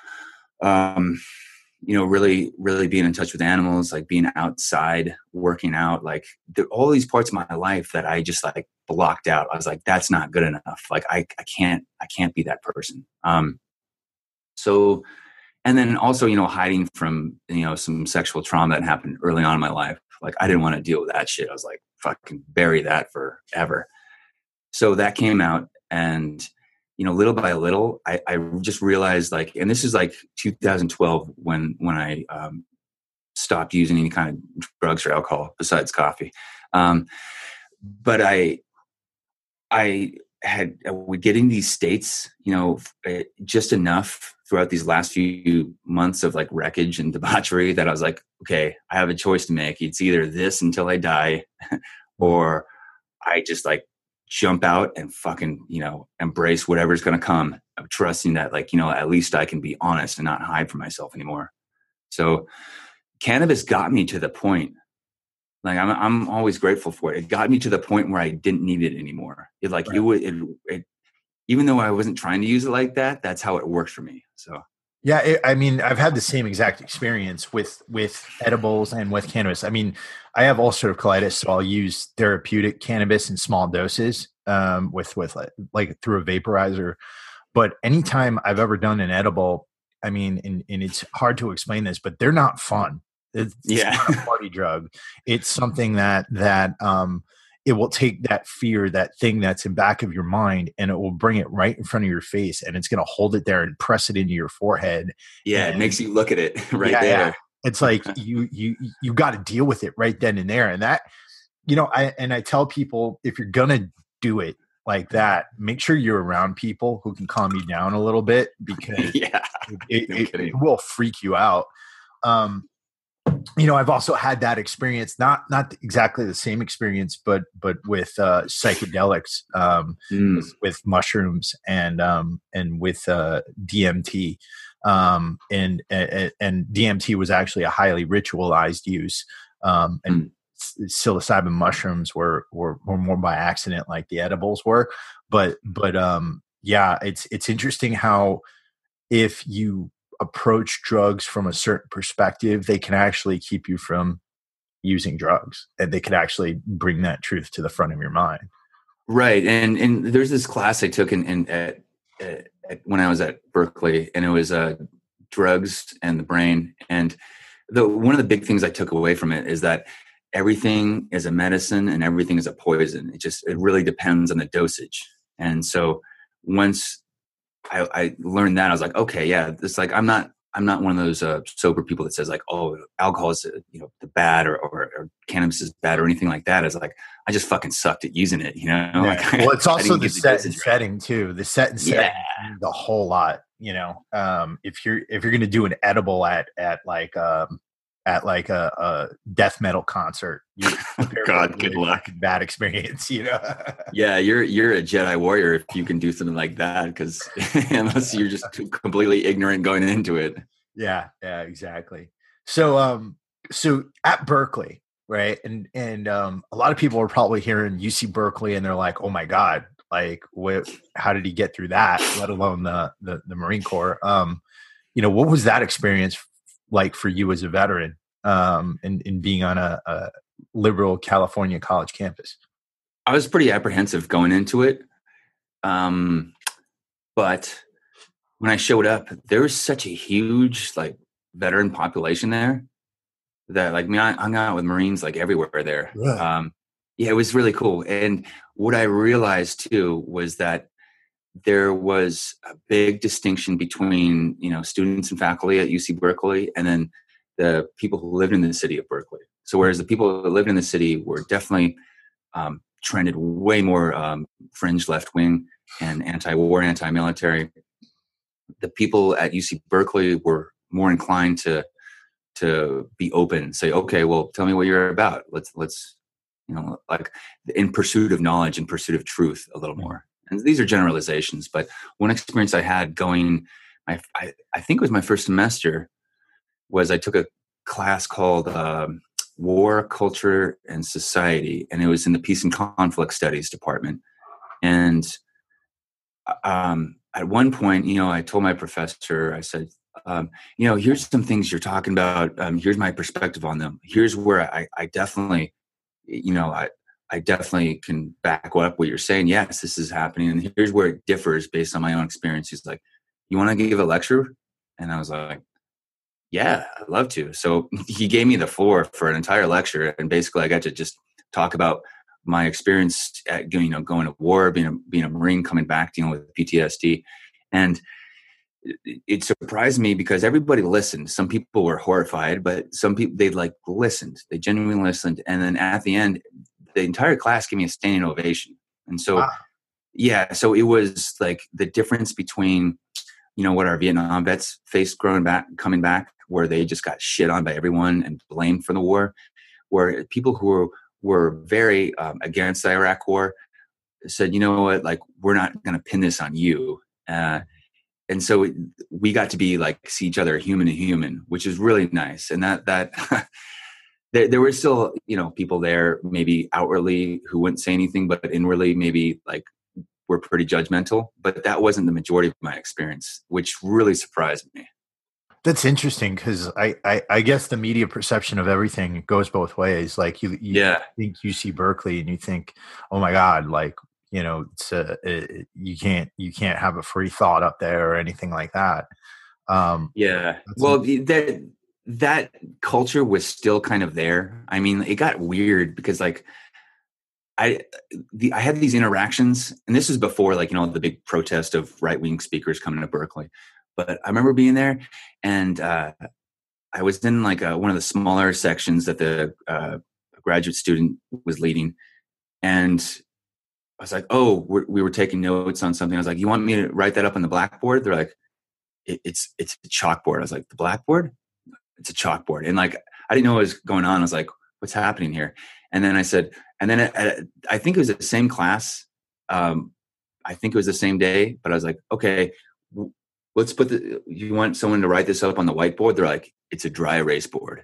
um, you know, really, really being in touch with animals, like being outside, working out, like there, all these parts of my life that I just like blocked out. I was like, that's not good enough. Like I, I can't, I can't be that person. Um, so, and then also, you know, hiding from, you know, some sexual trauma that happened early on in my life. Like I didn't want to deal with that shit. I was like, fucking bury that forever. So that came out, and, you know, little by little, I, I just realized like, and this is like two thousand twelve when, when I um, stopped using any kind of drugs or alcohol besides coffee. Um, but I, I had, I would get in these states, you know, just enough throughout these last few months of like wreckage and debauchery that I was like, okay, I have a choice to make. It's either this until I die or I just like jump out and fucking, you know, embrace whatever's going to come. I'm trusting that, like, you know, at least I can be honest and not hide from myself anymore. So cannabis got me to the point, like, I'm, I'm always grateful for it. It got me to the point where I didn't need it anymore. It like, right. it would, it, it, even though I wasn't trying to use it like that, that's how it worked for me. So. Yeah, it, I mean, I've had the same exact experience with with edibles and with cannabis. I mean, I have ulcerative colitis, so I'll use therapeutic cannabis in small doses um, with with like, like through a vaporizer. But anytime I've ever done an edible, I mean, and, and it's hard to explain this, but they're not fun. It's, yeah. it's not a party drug. It's something that that um, it will take that fear, that thing that's in back of your mind, and it will bring it right in front of your face, and it's going to hold it there and press it into your forehead. Yeah, and, it makes you look at it right yeah, there. Yeah. It's like you you you got to deal with it right then and there. And that, you know, I and I tell people, if you're going to do it like that, make sure you're around people who can calm you down a little bit, because yeah, it, no it, it will freak you out. Um, you know, I've also had that experience, not not exactly the same experience, but but with uh, psychedelics, um, mm. with, with mushrooms and um, and with uh, D M T, um, and, and and D M T was actually a highly ritualized use, um, and mm. psilocybin mushrooms were, were were more by accident, like the edibles were. But but um, yeah, it's it's interesting how if you approach drugs from a certain perspective, they can actually keep you from using drugs, and they can actually bring that truth to the front of your mind. Right. And, and there's this class I took in, in at, at, at when I was at Berkeley, and it was, uh, drugs and the brain. And the, one of the big things I took away from it is that everything is a medicine and everything is a poison. It just, it really depends on the dosage. And so once I, I learned that, I was like, okay, yeah, it's like, I'm not, I'm not one of those uh, sober people that says like, oh, alcohol is, uh, you know, the bad, or, or, or cannabis is bad or anything like that. It's like, I just fucking sucked at using it, you know? Yeah. Like, well, it's also the set and right. setting too. The set and setting, yeah. the whole lot, you know, um, if you're, if you're going to do an edible at, at like, um, at like a, a death metal concert, you God, good luck. Bad experience, you know? Yeah. You're, you're a Jedi warrior if you can do something like that, because unless you're just completely ignorant going into it. Yeah. Yeah, exactly. So, um, so at Berkeley, right. And, and, um, a lot of people are probably hearing U C Berkeley and they're like, oh my God, like what, how did he get through that? Let alone the, the, the Marine Corps. Um, you know, what was that experience like for you as a veteran, um, in, in being on a, a liberal California college campus? I was pretty apprehensive going into it. Um, but when I showed up, there was such a huge like veteran population there that like me, I hung out with Marines like everywhere there. Really? Um, yeah, it was really cool. And what I realized too was that there was a big distinction between, you know, students and faculty at U C Berkeley and then the people who lived in the city of Berkeley. So whereas the people who lived in the city were definitely um, trended way more um, fringe left wing and anti-war, anti-military, the people at U C Berkeley were more inclined to to be open and say, okay, well, tell me what you're about. Let's let's you know, like in pursuit of knowledge, in pursuit of truth, a little more. And these are generalizations, but one experience I had going, I I, I think it was my first semester, was I took a class called um, War, Culture, and Society, and it was in the Peace and Conflict Studies department. And um, at one point, you know, I told my professor, I said, um, you know, here's some things you're talking about. Um, here's my perspective on them. Here's where I, I definitely, you know, I, I definitely can back up what you're saying. Yes, this is happening. And here's where it differs based on my own experience. He's like, you want to give a lecture? And I was like, yeah, I'd love to. So he gave me the floor for an entire lecture. And basically I got to just talk about my experience at, you know, going to war, being a, being a Marine, coming back, dealing with P T S D. And it, it surprised me because everybody listened. Some people were horrified, but some people, they like listened. They genuinely listened. And then at the end, the entire class gave me a standing ovation. And so, wow. yeah, so it was like the difference between, you know, what our Vietnam vets faced growing back, coming back, where they just got shit on by everyone and blamed for the war, where people who were, were very um, against the Iraq war said, you know what, like, we're not going to pin this on you. Uh, and so it, we got to be like, see each other human to human, which is really nice. And that, that there, there were still, you know, people there maybe outwardly who wouldn't say anything, but inwardly maybe like were pretty judgmental, but that wasn't the majority of my experience, which really surprised me. That's interesting because I, I, I guess the media perception of everything goes both ways. Like you, you yeah. think U C Berkeley and you think, oh my God, like, you know, it's a, it, you can't, you can't have a free thought up there or anything like that. Um, yeah. Well, that, that culture was still kind of there. I mean, it got weird because like, I, the, I had these interactions, and this was before like, you know, the big protest of right-wing speakers coming to Berkeley. But I remember being there, and uh, I was in like a, one of the smaller sections that the uh, graduate student was leading. And I was like, oh, we're, we were taking notes on something. I was like, you want me to write that up on the blackboard? They're like, it, it's it's a chalkboard. I was like, the blackboard? It's a chalkboard. And like, I didn't know what was going on. I was like, what's happening here? And then I said, and then at, I think it was the same class. Um, I think it was the same day, but I was like, okay, w- let's put the, you want someone to write this up on the whiteboard? They're like, it's a dry erase board.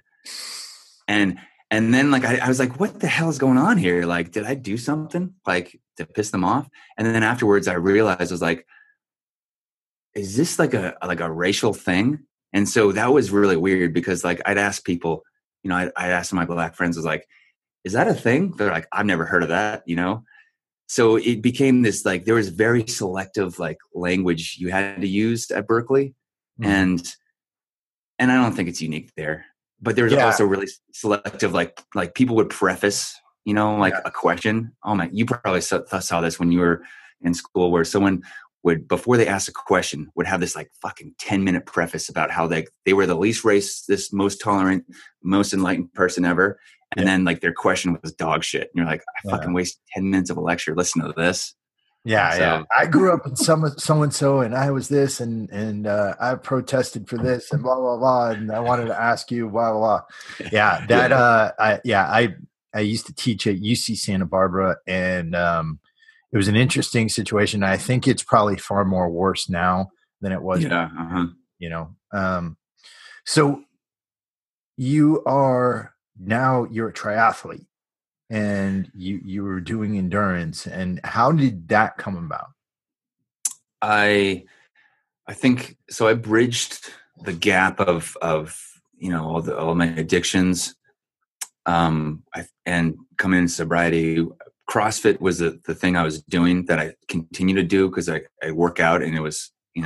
And, and then like, I, I was like, what the hell is going on here? Like, did I do something like to piss them off? And then afterwards I realized, I was like, is this like a, like a racial thing? And so that was really weird because like, I'd ask people, you know, I'd, I'd ask my black friends, I was like, is that a thing? They're like, I've never heard of that, you know? So it became this, like, there was very selective, like, language you had to use at Berkeley. Mm-hmm. And, and I don't think it's unique there, but there's yeah. also really selective, like, like people would preface, you know, like yeah. a question. Oh my, you probably saw, saw this when you were in school where someone would, before they asked a question, would have this like fucking ten minute preface about how they, they were the least racist, most tolerant, most enlightened person ever. And yeah. then like their question was dog shit. And you're like, I yeah. fucking wasted ten minutes of a lecture. Listen to this. Yeah. So, yeah. I grew up in some, so-and-so and I was this and, and uh, I protested for this and blah, blah, blah. And I wanted to ask you, blah, blah, blah. Yeah. That, yeah. uh, I, yeah, I, I used to teach at U C Santa Barbara and um, it was an interesting situation. I think it's probably far more worse now than it was. Yeah. Uh-huh. You know? Um, so you are, now you're a triathlete and you, you were doing endurance. And how did that come about? I, I think, so I bridged the gap of, of, you know, all the, all my addictions, um, I, and coming into sobriety. CrossFit was the, the thing I was doing that I continue to do because I, I work out and it was, you know,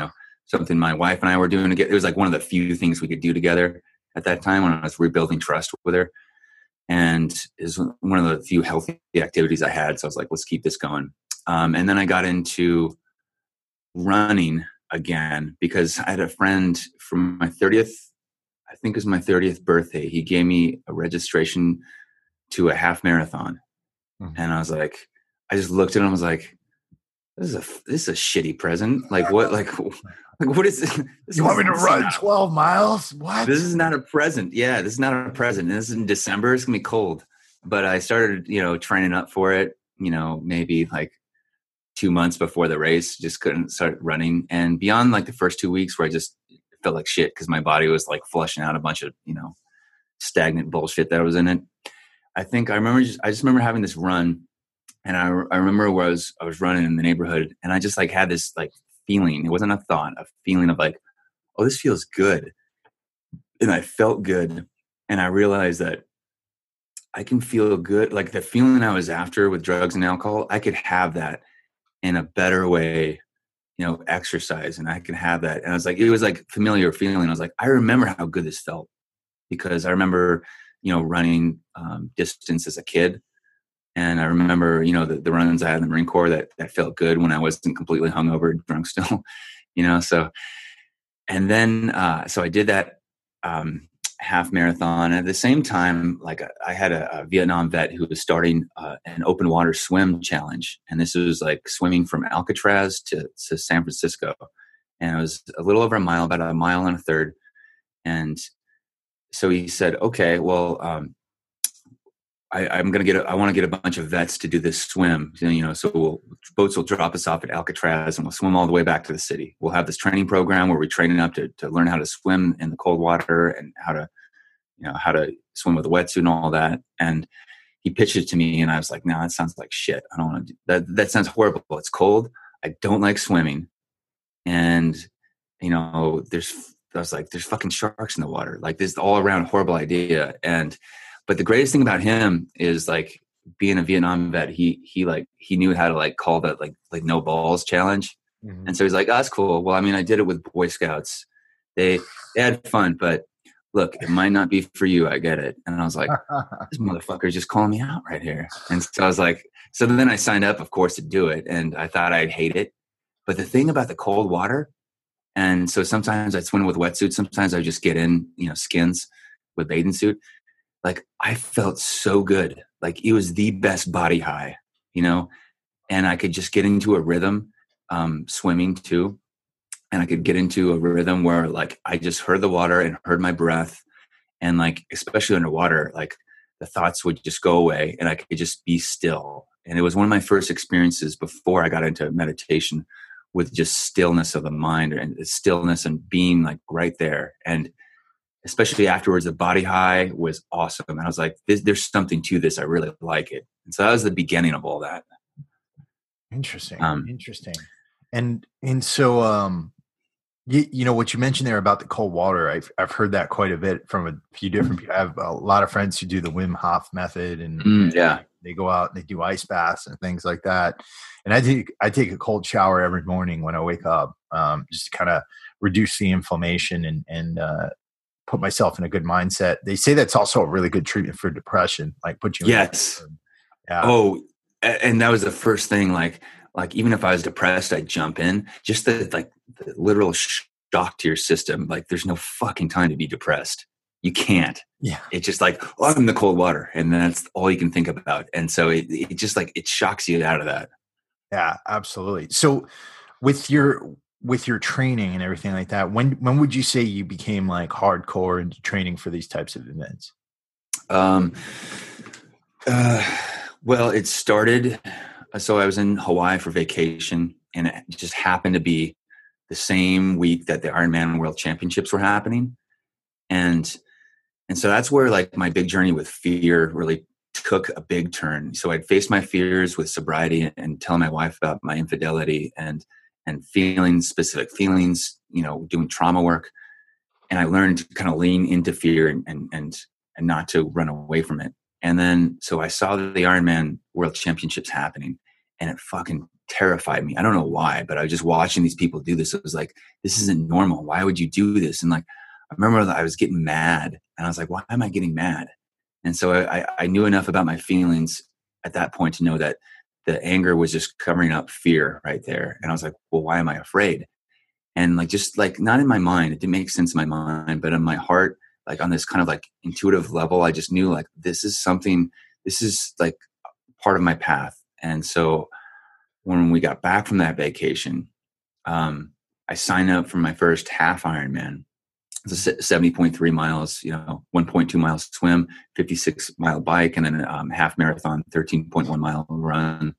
something my wife and I were doing together. It was like one of the few things we could do together at that time when I was rebuilding trust with her. And it was one of the few healthy activities I had. So I was like, let's keep this going. Um, and then I got into running again because I had a friend from my thirtieth, I think it was my thirtieth birthday. He gave me a registration to a half marathon. Mm-hmm. And I was like, I just looked at him. I was like, this is a, this is a shitty present. Like what, like, like what is this? This you is, want me to run not, twelve miles? What? This is not a present. Yeah. This is not a present. This is in December. It's gonna be cold. But I started, you know, training up for it, you know, maybe like two months before the race, just couldn't start running. And beyond like the first two weeks where I just felt like shit because my body was like flushing out a bunch of, you know, stagnant bullshit that was in it. I think I remember just, I just remember having this run, and I, I remember where I was, I was running in the neighborhood, and I just like had this like feeling. It wasn't a thought, a feeling of like, oh, this feels good. And I felt good. And I realized that I can feel good. Like the feeling I was after with drugs and alcohol, I could have that in a better way, you know, exercise. And I can have that. And I was like, it was like familiar feeling. I was like, I remember how good this felt because I remember, you know, running um, distance as a kid. And I remember, you know, the, the runs I had in the Marine Corps that, that felt good when I wasn't completely hungover, drunk still, you know, so, and then, uh, so I did that um, half marathon. At the same time, like I had a, a Vietnam vet who was starting uh, an open water swim challenge. And this was like swimming from Alcatraz to, to San Francisco. And it was a little over a mile, about a mile and a third. And so he said, okay, well, um, I, I'm going to get, a, I want to get a bunch of vets to do this swim, you know, so we'll, boats will drop us off at Alcatraz and we'll swim all the way back to the city. We'll have this training program where we're training up to, to learn how to swim in the cold water and how to, you know, how to swim with a wetsuit and all that. And he pitched it to me and I was like, no, that sounds like shit. I don't want to do that. That sounds horrible. It's cold. I don't like swimming. And, you know, there's, I was like, there's fucking sharks in the water. Like this all around horrible idea. And, but the greatest thing about him is like being a Vietnam vet, he, he like, he knew how to like call that like, like no balls challenge. Mm-hmm. And so he's like, oh, that's cool. Well, I mean, I did it with Boy Scouts. They, they had fun, but look, it might not be for you. I get it. And I was like, this motherfucker's just calling me out right here. And so I was like, so then I signed up, of course, to do it. And I thought I'd hate it. But the thing about the cold water, and so sometimes I'd swim with wetsuits. Sometimes I just get in, you know, skins with bathing suit. Like I felt so good. Like it was the best body high, you know, and I could just get into a rhythm, um, swimming too. And I could get into a rhythm where like, I just heard the water and heard my breath. And like, especially underwater, like the thoughts would just go away and I could just be still. And it was one of my first experiences before I got into meditation with just stillness of the mind and stillness and being like right there. And especially afterwards, the body high was awesome. And I was like, there's, there's something to this. I really like it. And so that was the beginning of all that. Interesting. Um, Interesting. And, and so, um, you, you know, what you mentioned there about the cold water, I've, I've heard that quite a bit from a few different people. I have a lot of friends who do the Wim Hof method and mm, yeah, they go out and they do ice baths and things like that. And I take, I take a cold shower every morning when I wake up, um, just to kind of reduce the inflammation and, and, uh, put myself in a good mindset. They say that's also a really good treatment for depression. Like put you yes. in yeah. Oh, and that was the first thing. Like, like even if I was depressed, I'd jump in. Just the like the literal shock to your system. Like there's no fucking time to be depressed. You can't. Yeah. It's just like, oh, I'm in the cold water, and that's all you can think about. And so it, it just like it shocks you out of that. Yeah, absolutely. So with your with your training and everything like that, when when would you say you became like hardcore into training for these types of events? Um, uh, well, it started. So I was in Hawaii for vacation, and it just happened to be the same week that the Ironman World Championships were happening, and and so that's where like my big journey with fear really took a big turn. So I'd face my fears with sobriety and tell my wife about my infidelity and. and feeling specific feelings, you know, doing trauma work. And I learned to kind of lean into fear and, and, and, and not to run away from it. And then, so I saw the Ironman World Championships happening and it fucking terrified me. I don't know why, but I was just watching these people do this. It was like, this isn't normal. Why would you do this? And like, I remember that I was getting mad, and I was like, why am I getting mad? And so I, I knew enough about my feelings at that point to know that the anger was just covering up fear right there. And I was like, well, why am I afraid? And like, just like, not in my mind, it didn't make sense in my mind, but in my heart, like on this kind of like intuitive level, I just knew like, this is something, this is like part of my path. And so when we got back from that vacation, um, I signed up for my first half Ironman. It's a seventy point three miles, you know, one point two miles swim, fifty-six mile bike, and then um, half marathon, thirteen point one mile run.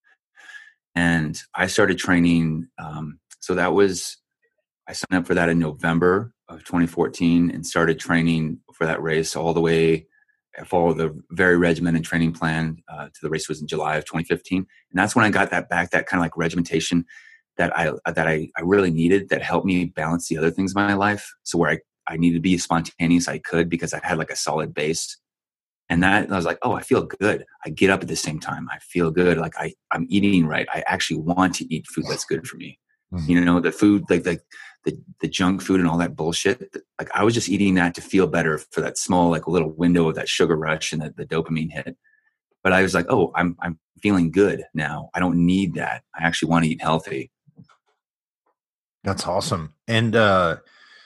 And I started training. Um, so that was, I signed up for that in November of twenty fourteen and started training for that race all the way. I followed the very regimented training plan uh, to the race was in July of twenty fifteen. And that's when I got that back, that kind of like regimentation that I that I, I really needed, that helped me balance the other things in my life. So where I, I needed to be as spontaneous as I could because I had like a solid base. And that I was like, oh, I feel good. I get up at the same time. I feel good. Like I, I'm eating right. I actually want to eat food that's good for me. Mm-hmm. You know, the food, like the, the the junk food and all that bullshit. Like I was just eating that to feel better for that small, like little window of that sugar rush and the, the dopamine hit. But I was like, oh, I'm I'm feeling good now. I don't need that. I actually want to eat healthy. That's awesome. And uh,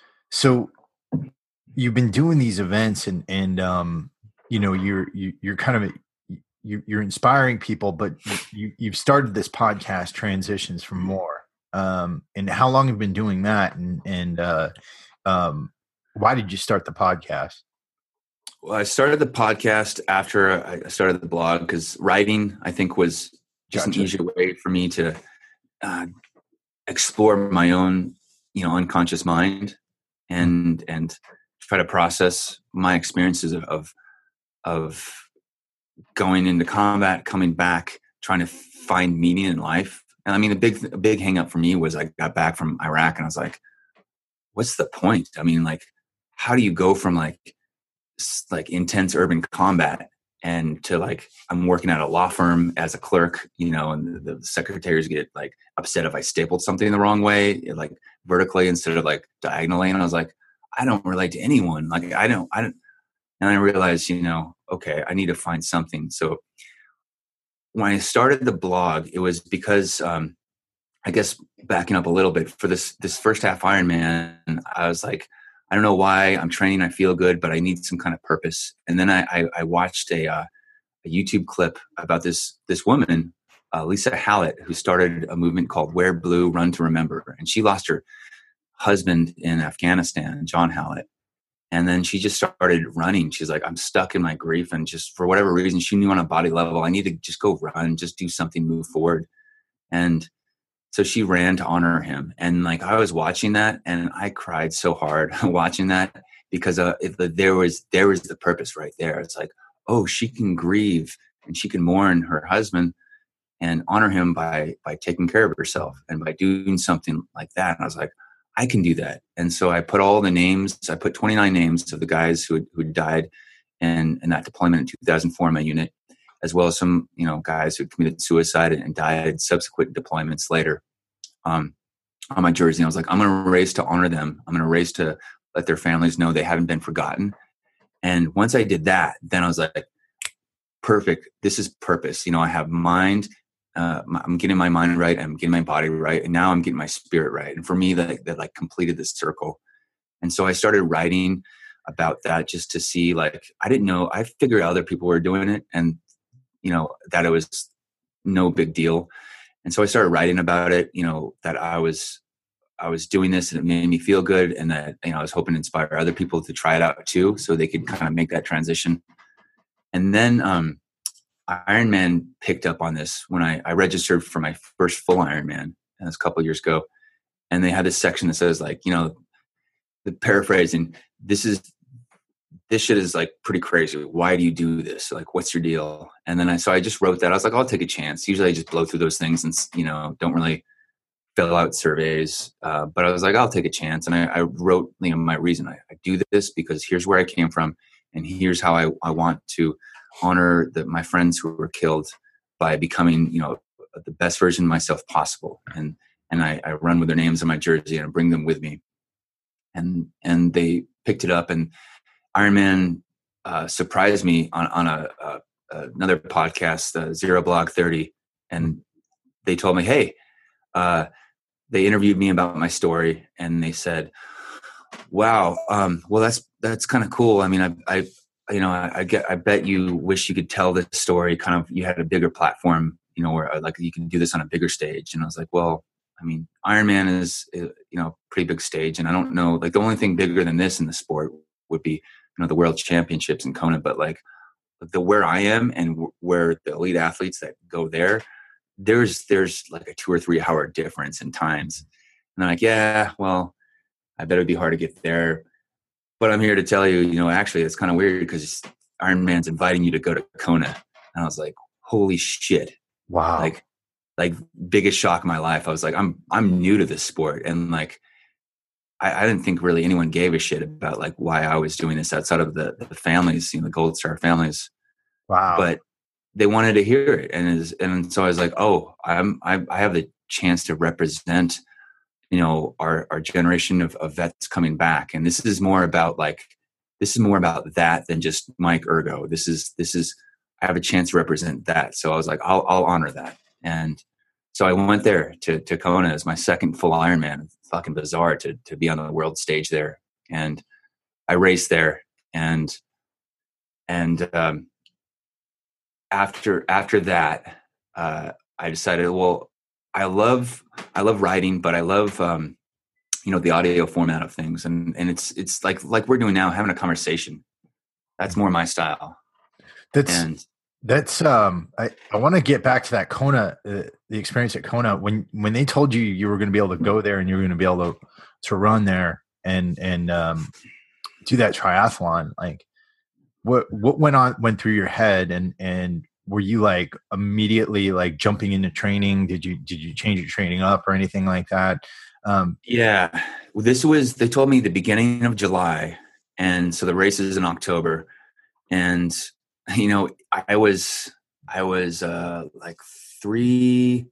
so you've been doing these events, and and um, you know, you're you, you're kind of you, you're inspiring people, but you you've started this podcast, Transitions for More. Um, and how long have you been doing that? And and uh, um, why did you start the podcast? Well, I started the podcast after I started the blog because writing, I think, was just gotcha. An easier way for me to uh, explore my own, you know, unconscious mind and and try to process my experiences of of, of going into combat, coming back, trying to find meaning in life. And I mean, a big a big hang up for me was I got back from Iraq and I was like, what's the point? I mean, like, how do you go from like like intense urban combat and to like I'm working at a law firm as a clerk, you know, and the, the secretaries get like upset if I stapled something the wrong way, like vertically instead of like diagonally. And I was like, I don't relate to anyone. Like I don't, I don't. And I realized, you know, okay, I need to find something. So when I started the blog, it was because, um, I guess backing up a little bit for this, this first half Ironman, I was like, I don't know why I'm training. I feel good, but I need some kind of purpose. And then I, I, I watched a, uh, a YouTube clip about this this woman, uh, Lisa Hallett, who started a movement called Wear Blue, Run to Remember. And she lost her husband in Afghanistan, John Hallett. And then she just started running. She's like, I'm stuck in my grief. And just for whatever reason, she knew on a body level, I need to just go run, just do something, move forward. And so she ran to honor him. And like, I was watching that and I cried so hard watching that because uh, if the, there was, there was the purpose right there. It's like, oh, she can grieve and she can mourn her husband and honor him by, by taking care of herself and by doing something like that. And I was like, I can do that. And so I put all the names, I put twenty-nine names of the guys who had, who died in, in that deployment in two thousand four in my unit, as well as some, you know, guys who committed suicide and died subsequent deployments later, um, on my jersey. I was like, I'm going to race to honor them. I'm going to race to let their families know they haven't been forgotten. And once I did that, then I was like, perfect. This is purpose. You know, I have mind, uh, I'm getting my mind right. I'm getting my body right. And now I'm getting my spirit right. And for me, that, that like completed this circle. And so I started writing about that just to see, like, I didn't know, I figured other people were doing it and, you know, that it was no big deal. And so I started writing about it, you know, that I was, I was doing this and it made me feel good. And that, you know, I was hoping to inspire other people to try it out too, so they could kind of make that transition. And then, um, Ironman picked up on this when I, I registered for my first full Ironman, and that's a couple of years ago. And they had this section that says, like, you know, the paraphrasing, this is, this shit is like pretty crazy. Why do you do this? Like, what's your deal? And then I, so I just wrote that. I was like, I'll take a chance. Usually I just blow through those things and, you know, don't really fill out surveys. Uh, but I was like, I'll take a chance. And I, I wrote, you know, my reason. I, I do this because here's where I came from. And here's how I, I want to honor the, my friends who were killed by becoming, you know, the best version of myself possible. And, and I, I run with their names on my jersey and I bring them with me. And, and they picked it up, and Ironman uh, surprised me on, on a, a, another podcast, uh, Zero Blog thirty. And they told me, hey, uh, they interviewed me about my story, and they said, wow, um, well, that's, that's kind of cool. I mean, I, I, you know, I, I get, I bet you wish you could tell this story kind of, you had a bigger platform, you know, where like you can do this on a bigger stage. And I was like, well, I mean, Ironman is, you know, pretty big stage. And I don't know, like the only thing bigger than this in the sport would be, you know, the world championships in Kona. But like the, where I am and w- where the elite athletes that go there, there's, there's like a two or three hour difference in times. And I'm like, yeah, well, I bet it'd be hard to get there. But I'm here to tell you, you know, actually it's kind of weird because Ironman's inviting you to go to Kona. And I was like, holy shit. Wow. Like, like biggest shock in my life. I was like, I'm, I'm new to this sport. And like, I, I didn't think really anyone gave a shit about like why I was doing this outside of the, the families, you know, the Gold Star families. Wow. But they wanted to hear it. And, is, and so I was like, oh, I'm, I, I have the chance to represent, you know, our, our generation of, of vets coming back. And this is more about like, this is more about that than just Mike Ergo. This is, this is, I have a chance to represent that. So I was like, I'll, I'll honor that. And so I went there to, to Kona as my second full Ironman. Fucking bizarre to, to be on the world stage there. And I raced there. And, and, um, after, after that, uh, I decided, well, I love, I love writing, but I love, um, you know, the audio format of things. And, and it's, it's like, like we're doing now, having a conversation. That's more my style. That's, and, that's, um, I, I want to get back to that Kona, uh, the experience at Kona, when, when they told you you were going to be able to go there and you were going to be able to, to run there and, and, um, do that triathlon, like what, what went on, went through your head, and, and were you like immediately like jumping into training? Did you, did you change your training up or anything like that? Um, yeah, well, this was, they told me the beginning of July. And so the race is in October. And, you know, I was, I was, uh, like three,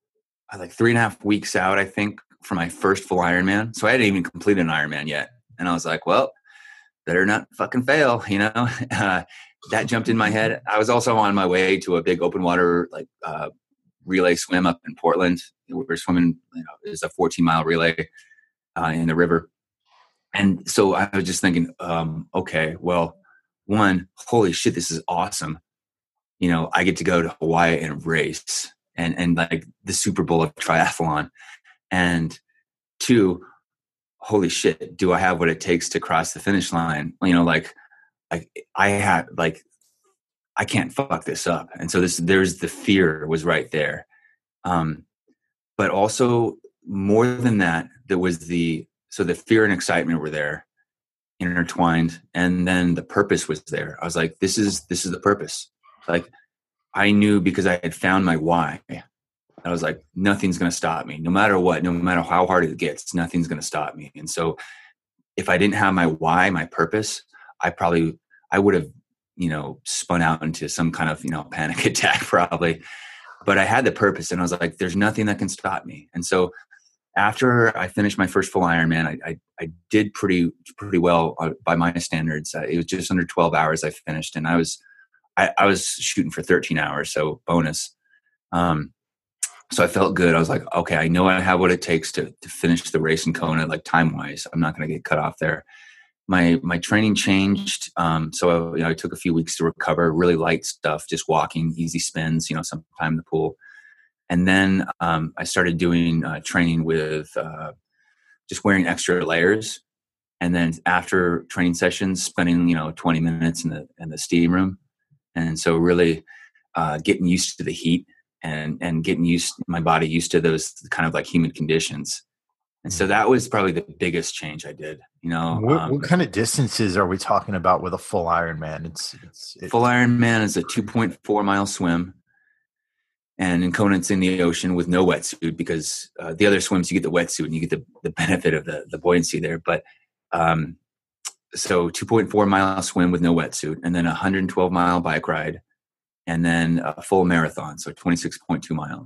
like three and a half weeks out, I think, for my first full Ironman. So I hadn't even completed an Ironman yet. And I was like, well, better not fucking fail, you know? Uh, that jumped in my head. I was also on my way to a big open water, like, uh, relay swim up in Portland. We were swimming, you know, it's a fourteen mile relay, uh, in the river. And so I was just thinking, um, okay, well, one, holy shit, this is awesome. You know, I get to go to Hawaii and race and, and like the Super Bowl of triathlon. And two, holy shit, do I have what it takes to cross the finish line? You know, like, like I had, like, I can't fuck this up. And so this, there's the fear was right there. Um, but also more than that, there was the, so the fear and excitement were there, intertwined. And then the purpose was there. I was like, this is, this is the purpose. Like I knew because I had found my why. I was like, nothing's going to stop me no matter what, no matter how hard it gets, nothing's going to stop me. And so if I didn't have my why, my purpose, I probably, I would have, you know, spun out into some kind of, you know, panic attack probably, but I had the purpose and I was like, there's nothing that can stop me. And so after I finished my first full Ironman, I, I, I did pretty, pretty well uh, by my standards. Uh, it was just under twelve hours I finished, and I was, I, I was shooting for thirteen hours. So bonus. Um, so I felt good. I was like, okay, I know I have what it takes to, to finish the race in Kona, like time wise, I'm not going to get cut off there. My, my training changed. Um, so you know, I took a few weeks to recover, really light stuff, just walking, easy spins, you know, some time in the pool. And then um, I started doing uh, training with uh, just wearing extra layers. And then after training sessions, spending, you know, twenty minutes in the in the steam room. And so really uh, getting used to the heat and and getting used, my body used to those kind of like humid conditions. And so that was probably the biggest change I did. You know, what, um, what kind of distances are we talking about with a full Ironman? It's, it's, it's full Ironman is a two point four mile swim. And in Kona, it's in the ocean with no wetsuit because uh, the other swims, you get the wetsuit and you get the, the benefit of the, the buoyancy there. But um, so two point four mile swim with no wetsuit, and then a one hundred twelve mile bike ride, and then a full marathon. So twenty-six point two miles.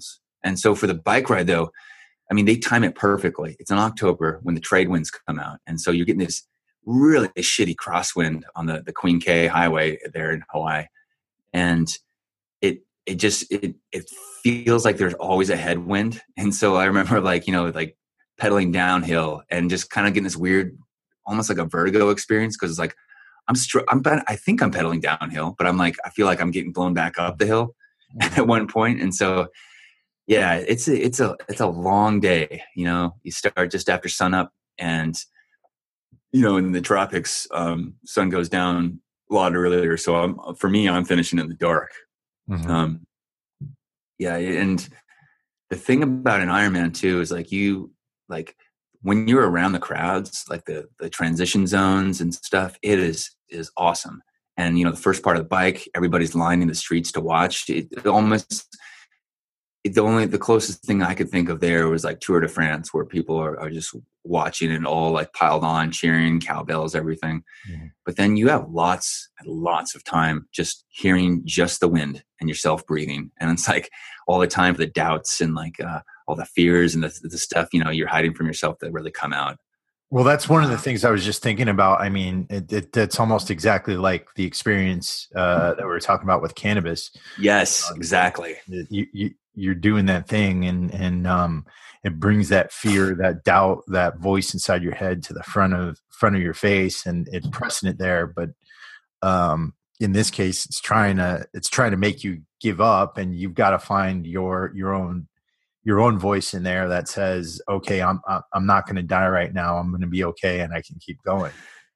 And so for the bike ride though, I mean, they time it perfectly. It's in October when the trade winds come out. And so you're getting this really shitty crosswind on the, the Queen K highway there in Hawaii. And it, it just, it, it feels like there's always a headwind. And so I remember like, you know, like pedaling downhill and just kind of getting this weird, almost like a vertigo experience. Cause it's like, I'm, str- I'm, I think I'm pedaling downhill, but I'm like, I feel like I'm getting blown back up the hill at one point. And so, yeah, it's a, it's a, it's a long day. You know, you start just after sunup and, you know, in the tropics, um, sun goes down a lot earlier. So I'm, for me, I'm finishing in the dark. Mm-hmm. Um, yeah. And the thing about an Ironman too, is like you, like when you're around the crowds, like the, the transition zones and stuff, it is, is awesome. And, you know, the first part of the bike, everybody's lining the streets to watch. It, it almost, it, the only, the closest thing I could think of there was like Tour de France, where people are, are just watching and all like piled on, cheering, cowbells, everything. Mm-hmm. But then you have lots and lots of time just hearing just the wind and yourself breathing. And it's like all the time for the doubts and like uh, all the fears and the, the stuff, you know, you're hiding from yourself that really come out. Well, that's one of the things I was just thinking about. I mean, it, it, it's almost exactly like the experience uh, that we were talking about with cannabis. Yes, um, exactly. You, you, you're doing that thing, and and um, it brings that fear, that doubt, that voice inside your head to the front of front of your face, and it's pressing it there. But um, in this case, it's trying to it's trying to make you give up, and you've got to find your your own. your own voice in there that says, okay, I'm, I'm not going to die right now. I'm going to be okay. And I can keep going.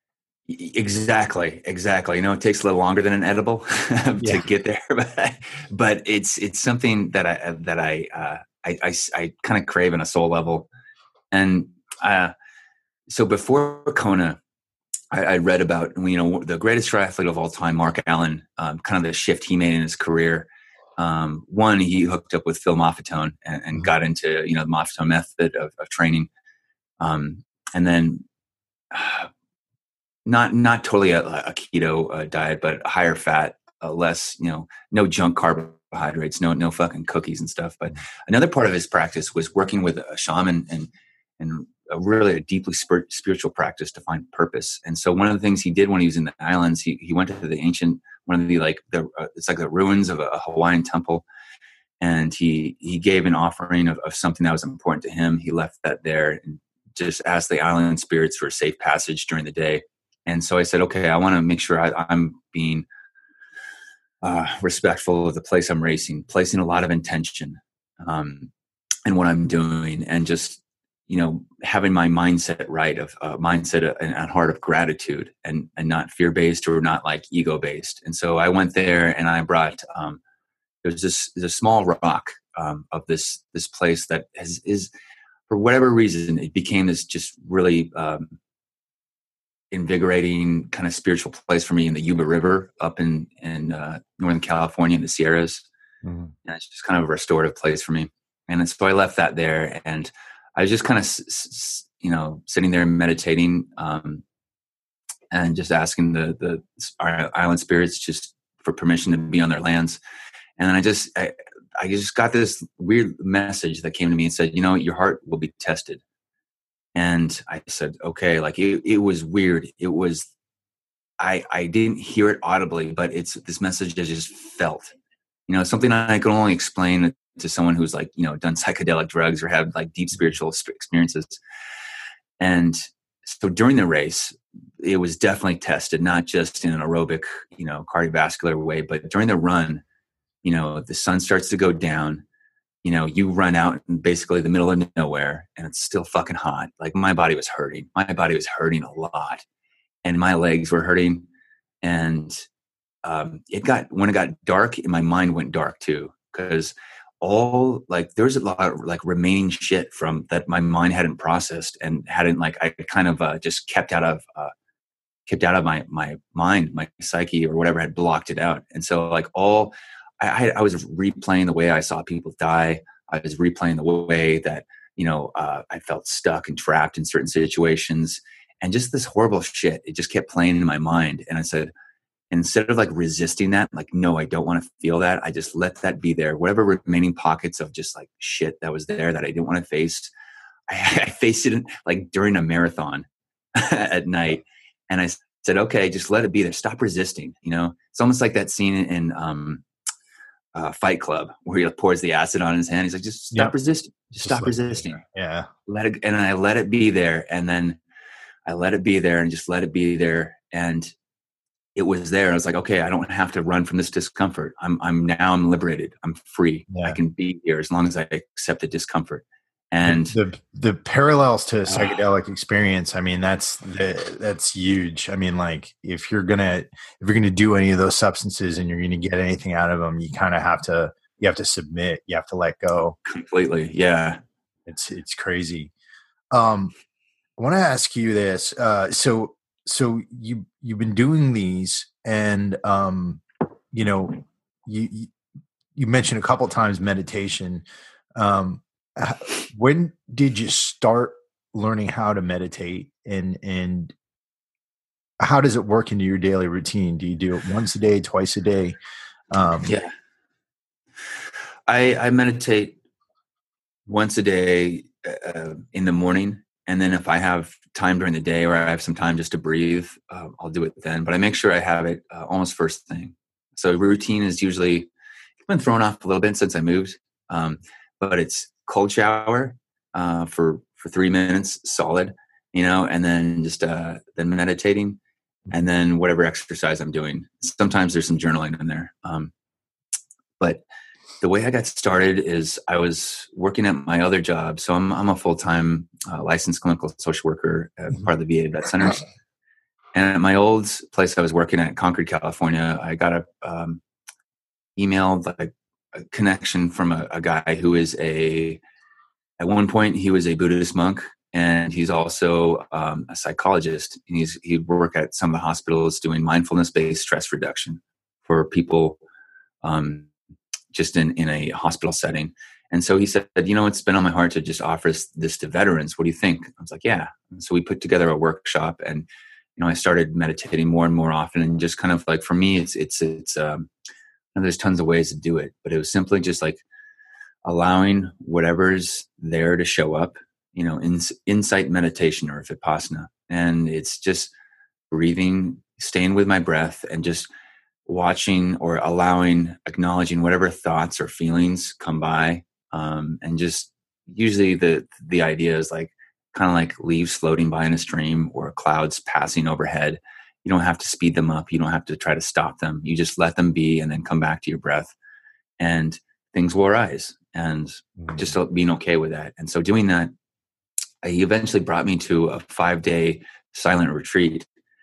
Exactly. Exactly. You know, it takes a little longer than an edible to yeah. get there, but, but it's, it's something that I, that I, uh, I, I, I kind of crave on a soul level. And, uh, so before Kona, I, I read about, you know, the greatest triathlete of all time, Mark Allen, um, kind of the shift he made in his career. Um, one, he hooked up with Phil Maffetone and, and got into, you know, the Maffetone method of, of training. Um, and then uh, not, not totally a, a keto uh, diet, but higher fat, uh, less, you know, no junk carbohydrates, no, no fucking cookies and stuff. But another part of his practice was working with a shaman and, and a really a deeply spir- spiritual practice to find purpose. And so one of the things he did when he was in the islands, he, he went to the ancient, one of the, like the, uh, it's like the ruins of a, a Hawaiian temple. And he, he gave an offering of, of something that was important to him. He left that there and just asked the island spirits for a safe passage during the day. And so I said, okay, I want to make sure I, I'm being uh, respectful of the place I'm racing, placing a lot of intention um, in what I'm doing, and just, you know, having my mindset right, of uh, mindset and a heart of gratitude, and, and not fear-based or not like ego-based. And so I went there and I brought, um, there was this, there's a small rock um, of this, this place that has, is, for whatever reason, it became this just really um, invigorating kind of spiritual place for me in the Yuba River up in, in uh, Northern California in the Sierras. Mm-hmm. And it's just kind of a restorative place for me. And so I left that there, and I was just kind of, you know, sitting there and meditating, um, and just asking the, the our island spirits just for permission to be on their lands. And then I just, I, I just got this weird message that came to me and said, you know, your heart will be tested. And I said, okay, like it, it was weird. It was, I, I didn't hear it audibly, but it's this message I just felt, you know, something I can only explain to someone who's like, you know, done psychedelic drugs or had like deep spiritual experiences. And so during the race, it was definitely tested, not just in an aerobic, you know, cardiovascular way, but during the run, you know, the sun starts to go down, you know, you run out in basically the middle of nowhere and it's still fucking hot. Like my body was hurting. My body was hurting a lot and my legs were hurting. And um, it got, when it got dark, my mind went dark too. Cause all like, there's a lot of like remaining shit from that my mind hadn't processed and hadn't like, I kind of uh, just kept out of, uh, kept out of my, my mind, my psyche or whatever had blocked it out. And so like all, I, I was replaying the way I saw people die. I was replaying the way that, you know, uh, I felt stuck and trapped in certain situations and just this horrible shit. It just kept playing in my mind. And I said, And instead of like resisting that, like, no, I don't want to feel that. I just let that be there. Whatever remaining pockets of just like shit that was there that I didn't want to face, I, I faced it in, like during a marathon at night. And I said, okay, just let it be there. Stop resisting. You know, it's almost like that scene in um, uh, Fight Club where he pours the acid on his hand. He's like, just stop Yep. resisting. Just, Just stop let it be resisting. there. Yeah. Let it. And I let it be there. And then I let it be there and just let it be there. And it was there. I was like, okay, I don't have to run from this discomfort. I'm, I'm now I'm liberated. I'm free. Yeah. I can be here as long as I accept the discomfort. And the the parallels to a psychedelic uh, experience, I mean, that's the, that's huge. I mean, like if you're gonna if you're gonna do any of those substances and you're gonna get anything out of them, you kind of have to you have to submit. You have to let go completely. Yeah, it's it's crazy. Um, I want to ask you this. Uh, so so you you've been doing these, and um, you know, you you mentioned a couple times meditation. Um, when did you start learning how to meditate, and and how does it work into your daily routine? Do you do it once a day, twice a day? Um, yeah, I, I meditate once a day uh, in the morning. And then if I have time during the day or I have some time just to breathe, uh, I'll do it then. But I make sure I have it uh, almost first thing. So routine is usually been thrown off a little bit since I moved, um, but it's cold shower uh, for for three minutes solid, you know, and then just uh, then meditating, and then whatever exercise I'm doing. Sometimes there's some journaling in there, um, but the way I got started is I was working at my other job. So I'm I'm a full time uh, licensed clinical social worker at part of the V A Vet Centers. And at my old place I was working at, Concord, California, I got a um, emailed like a connection from a, a guy who is a, at one point he was a Buddhist monk, and he's also um, a psychologist. And he's, he worked at some of the hospitals doing mindfulness-based stress reduction for people um, just in, in a hospital setting. And so he said, you know, it's been on my heart to just offer this to veterans. What do you think? I was like, yeah. And so we put together a workshop, and, you know, I started meditating more and more often, and just kind of like, for me, it's, it's, it's, um, and there's tons of ways to do it, but it was simply just like allowing whatever's there to show up, you know, in, insight meditation or Vipassana. And it's just breathing, staying with my breath, and just watching or allowing, acknowledging whatever thoughts or feelings come by. Um, and just usually the, the idea is like kind of like leaves floating by in a stream or clouds passing overhead. You don't have to speed them up. You don't have to try to stop them. You just let them be and then come back to your breath, and things will arise, and mm-hmm. just being okay with that. And so doing that, he eventually brought me to a five day silent retreat,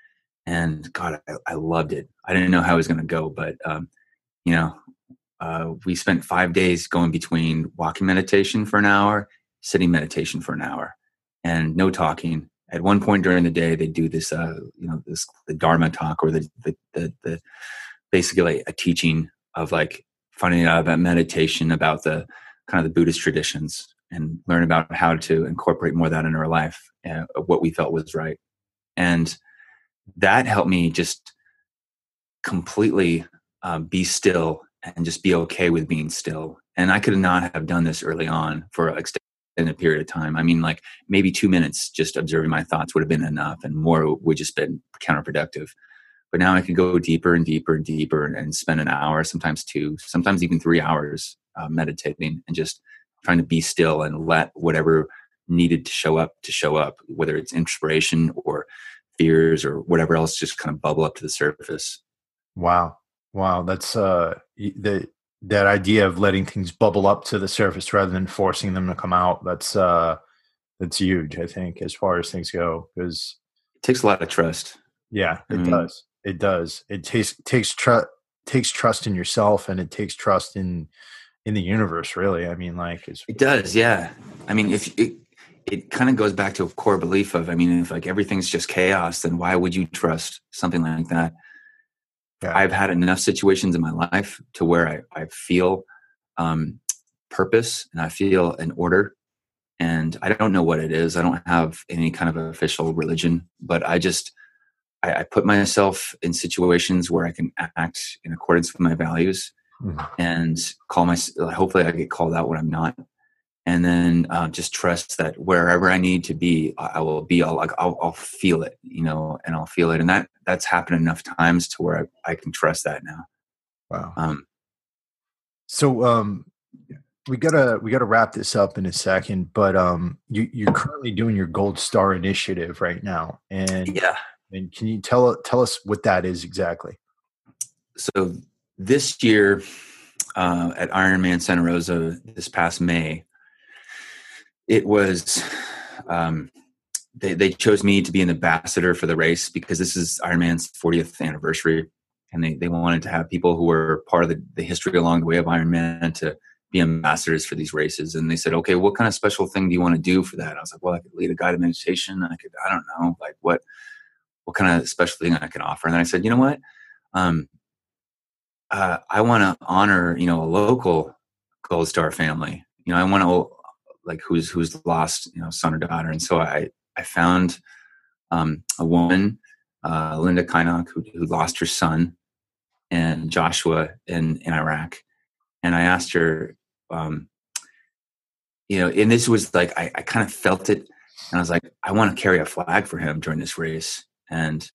and God, I, I loved it. I didn't know how it was going to go, but, um, you know, uh, we spent five days going between walking meditation for an hour, sitting meditation for an hour, and no talking. At one point during the day, they do this, uh, you know, this the Dharma talk, or the, the, the, the basically a teaching of like finding out about meditation, about the kind of the Buddhist traditions, and learn about how to incorporate more of that into our life, uh, what we felt was right. And that helped me just completely um, be still and just be okay with being still. And I could not have done this early on for an extended period of time. I mean, like maybe two minutes just observing my thoughts would have been enough, and more would just been counterproductive. But now I can go deeper and deeper and deeper and spend an hour, sometimes two, sometimes even three hours uh, meditating and just trying to be still and let whatever needed to show up to show up, whether it's inspiration or fears or whatever else, just kind of bubble up to the surface. Wow. Wow. That's uh, the, that idea of letting things bubble up to the surface rather than forcing them to come out. That's, uh, that's huge, I think, as far as things go, because it takes a lot of trust. Yeah, it mm-hmm. does. It does. It takes, takes trust, takes trust in yourself, and it takes trust in, in the universe, really. I mean, like it's, it does. Yeah. I mean, if it, it kind of goes back to a core belief of, I mean, if like everything's just chaos, then why would you trust something like that? Yeah. I've had enough situations in my life to where I, I feel um, purpose, and I feel an order, and I don't know what it is. I don't have any kind of official religion, but I just, I, I put myself in situations where I can act in accordance with my values mm-hmm. and call my, hopefully I get called out when I'm not. And then uh, just trust that wherever I need to be, I, I will be. I'll, like, I'll, I'll feel it, you know, and I'll feel it. And that that's happened enough times to where I, I can trust that now. Wow. Um, so um, we gotta we gotta wrap this up in a second, but um, you you're currently doing your Gold Star Initiative right now, and yeah. And can you tell tell us what that is exactly? So this year uh, at Ironman Santa Rosa this past May, it was um, they they chose me to be an ambassador for the race because this is Ironman's fortieth anniversary, and they they wanted to have people who were part of the, the history along the way of Ironman to be ambassadors for these races. And they said, okay, what kind of special thing do you want to do for that? I was like, well, I could lead a guided meditation. I could, I don't know, like what. what kind of special thing I can offer. And then I said, you know what? Um, uh, I want to honor, you know, a local Gold Star family. You know, I want to like who's, who's lost, you know, son or daughter. And so I, I found um, a woman, uh, Linda Kynock, who, who lost her son and Joshua in, in Iraq. And I asked her, um, you know, and this was like, I, I kind of felt it. And I was like, I want to carry a flag for him during this race. And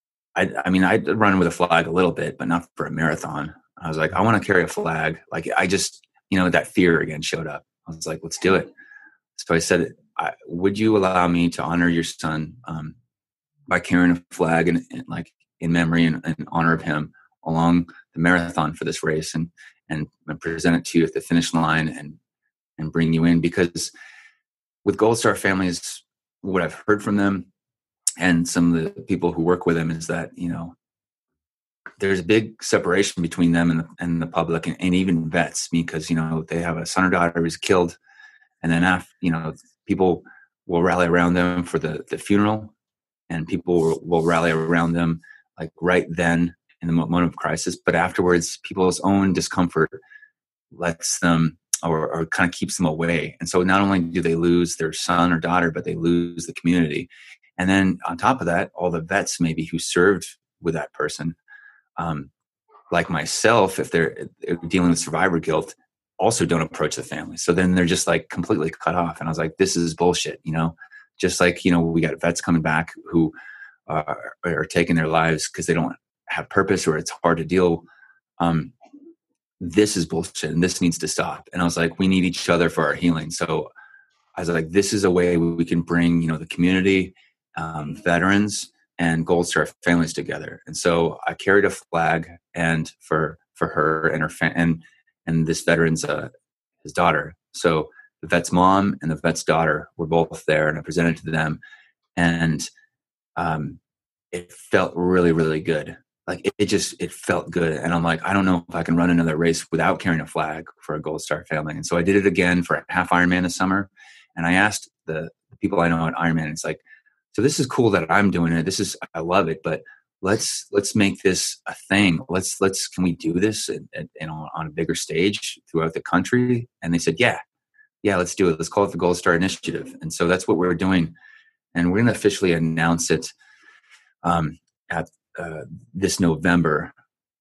I, I mean, I'd run with a flag a little bit, but not for a marathon. I was like, I want to carry a flag. Like, I just, you know, that fear again showed up. I was like, let's do it. So I said, I, would you allow me to honor your son um, by carrying a flag and, and like in memory and in honor of him along the marathon for this race and, and, and present it to you at the finish line and, and bring you in? Because with Gold Star families, what I've heard from them and some of the people who work with them is that, you know, there's a big separation between them and the, and the public and, and even vets, because, you know, they have a son or daughter who's killed. And then after, you know, people will rally around them for the, the funeral, and people will, will rally around them like right then in the moment of crisis. But afterwards, people's own discomfort lets them or, or kind of keeps them away. And so not only do they lose their son or daughter, but they lose the community. And then on top of that, all the vets maybe who served with that person, um, like myself, if they're, they're dealing with survivor guilt, also don't approach the family. So then they're just like completely cut off. And I was like, this is bullshit, you know, just like, you know, we got vets coming back who uh, are taking their lives because they don't have purpose or it's hard to deal. Um, this is bullshit and this needs to stop. And I was like, we need each other for our healing. So I was like, this is a way we can bring, you know, the community, um, veterans and Gold Star families together. And so I carried a flag and for, for her and her fa- and, and this veteran's, uh, his daughter. So the vet's mom and the vet's daughter were both there, and I presented to them, and, um, it felt really, really good. Like it, it just, it felt good. And I'm like, I don't know if I can run another race without carrying a flag for a Gold Star family. And so I did it again for a half Ironman this summer. And I asked the people I know at Ironman, it's like, so this is cool that I'm doing it. This is, I love it, but let's, let's make this a thing. Let's, let's, can we do this and, and, and on, on a bigger stage throughout the country? And they said, yeah, yeah, let's do it. Let's call it the Gold Star Initiative. And so that's what we're doing. And we're going to officially announce it um, at uh, this November.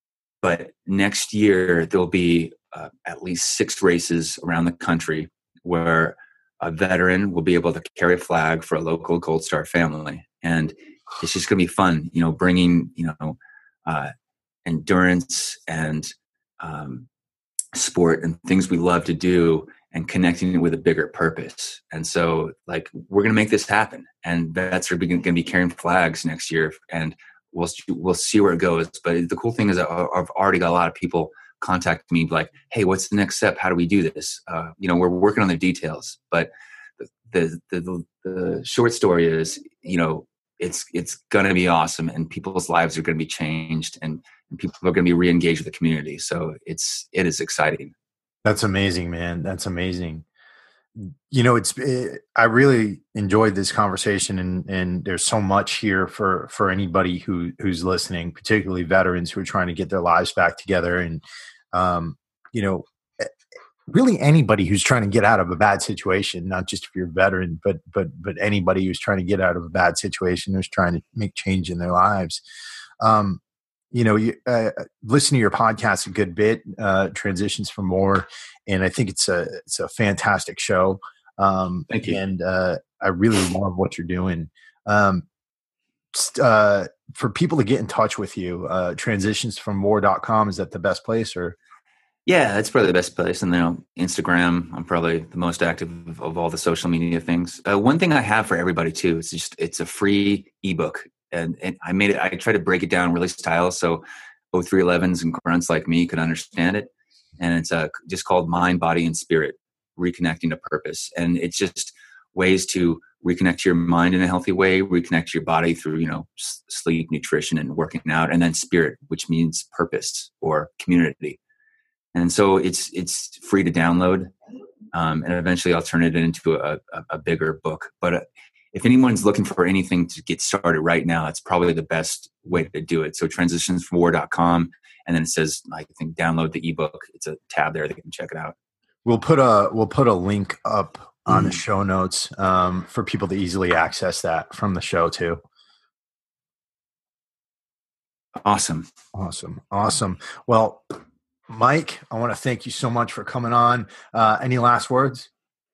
But next year, there'll be uh, at least six races around the country where a veteran will be able to carry a flag for a local Gold Star family. And it's just going to be fun, you know, bringing, you know, uh, endurance and um, sport and things we love to do and connecting it with a bigger purpose. And so like, we're going to make this happen, and vets are going to be carrying flags next year, and we'll, we'll see where it goes. But the cool thing is that I've already got a lot of people contact me like, hey, what's the next step? How do we do this? Uh, you know, we're working on the details, but the, the, the, the short story is, you know, it's, it's going to be awesome, and people's lives are going to be changed, and, and people are going to be re-engaged with the community. So it's, it is exciting. That's amazing, man. That's amazing. You know, it's, it, I really enjoyed this conversation, and, and there's so much here for, for anybody who, who's listening, particularly veterans who are trying to get their lives back together. And, um, you know, really anybody who's trying to get out of a bad situation, not just if you're a veteran, but but but anybody who's trying to get out of a bad situation, who's trying to make change in their lives. Um, you know, you uh, listen to your podcast a good bit, uh, Transitions for More, and I think it's a it's a fantastic show. Um, Thank you. And uh, I really love what you're doing. Um, uh, for people to get in touch with you, uh, transitions for more dot com, is that the best place? Or yeah, that's probably the best place. And then, you know, Instagram, I'm probably the most active of, of all the social media things. Uh, one thing I have for everybody too, it's just, it's a free ebook. And, and I made it, I try to break it down really style so oh three elevens and grunts like me could understand it. And it's uh, just called Mind, Body, and Spirit, Reconnecting to Purpose. And it's just ways to reconnect to your mind in a healthy way, reconnect to your body through, you know, s- sleep, nutrition, and working out, and then spirit, which means purpose or community. And so it's it's free to download, um, and eventually I'll turn it into a, a, a bigger book. But uh, if anyone's looking for anything to get started right now, it's probably the best way to do it. So transitions for more dot com, and then it says, I think, download the ebook. It's a tab there that you can check it out. We'll put a we'll put a link up on the show notes um, for people to easily access that from the show too. Awesome. Awesome. Awesome. Well, Mike, I want to thank you so much for coming on. Uh, any last words?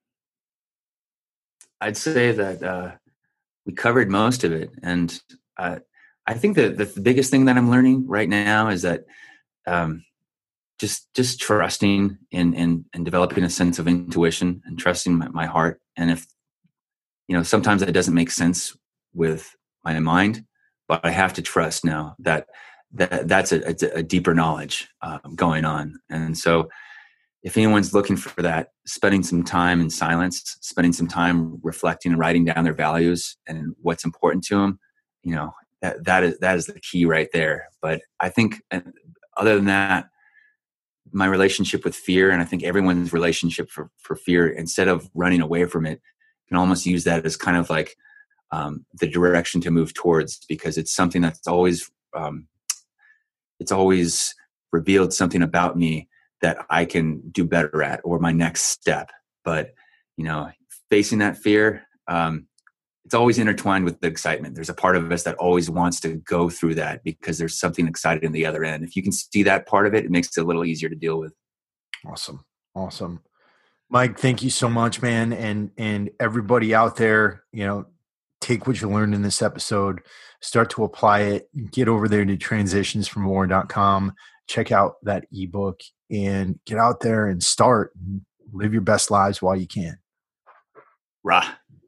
I'd say that uh, we covered most of it. And uh, I think that the biggest thing that I'm learning right now is that um, just just trusting in, in, in developing a sense of intuition and trusting my, my heart. And if, you know, sometimes it doesn't make sense with my mind, but I have to trust now that that that's a, a, a deeper knowledge uh, going on. And so if anyone's looking for that, spending some time in silence, spending some time reflecting and writing down their values and what's important to them, you know, that, that is, that is the key right there. But I think other than that, my relationship with fear, and I think everyone's relationship for, for fear, instead of running away from it, can almost use that as kind of like um, the direction to move towards, because it's something that's always, um, it's always revealed something about me that I can do better at, or my next step. But, you know, facing that fear, um, it's always intertwined with the excitement. There's a part of us that always wants to go through that because there's something exciting in the other end. If you can see that part of it, it makes it a little easier to deal with. Awesome. Awesome. Mike, thank you so much, man. And, and everybody out there, you know, take what you learned in this episode, start to apply it, get over there to transitions for more dot com, check out that ebook, and get out there and start and live your best lives while you can. Rah.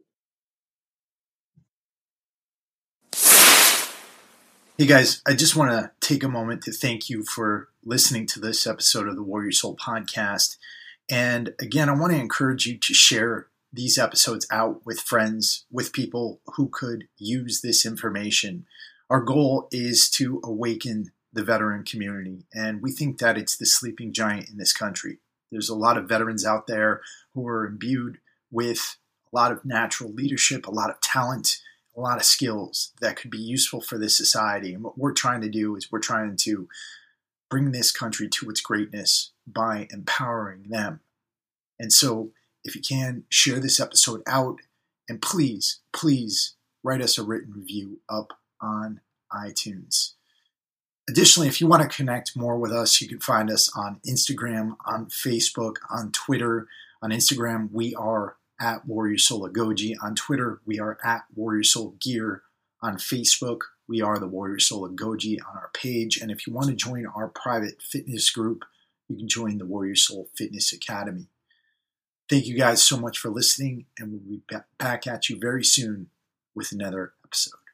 Hey guys, I just want to take a moment to thank you for listening to this episode of the Warrior Soul Podcast. And again, I want to encourage you to share these episodes out with friends, with people who could use this information. Our goal is to awaken the veteran community, and we think that it's the sleeping giant in this country. There's a lot of veterans out there who are imbued with a lot of natural leadership, a lot of talent, a lot of skills that could be useful for this society. And what we're trying to do is we're trying to bring this country to its greatness by empowering them. And so if you can, share this episode out, and please, please write us a written review up on iTunes. Additionally, if you want to connect more with us, you can find us on Instagram, on Facebook, on Twitter. On Instagram, we are at Warrior Soul Agoji. On Twitter, we are at Warrior Soul Gear. On Facebook, we are the Warrior Soul Agoji on our page. And if you want to join our private fitness group, you can join the Warrior Soul Fitness Academy. Thank you guys so much for listening, and we'll be back at you very soon with another episode.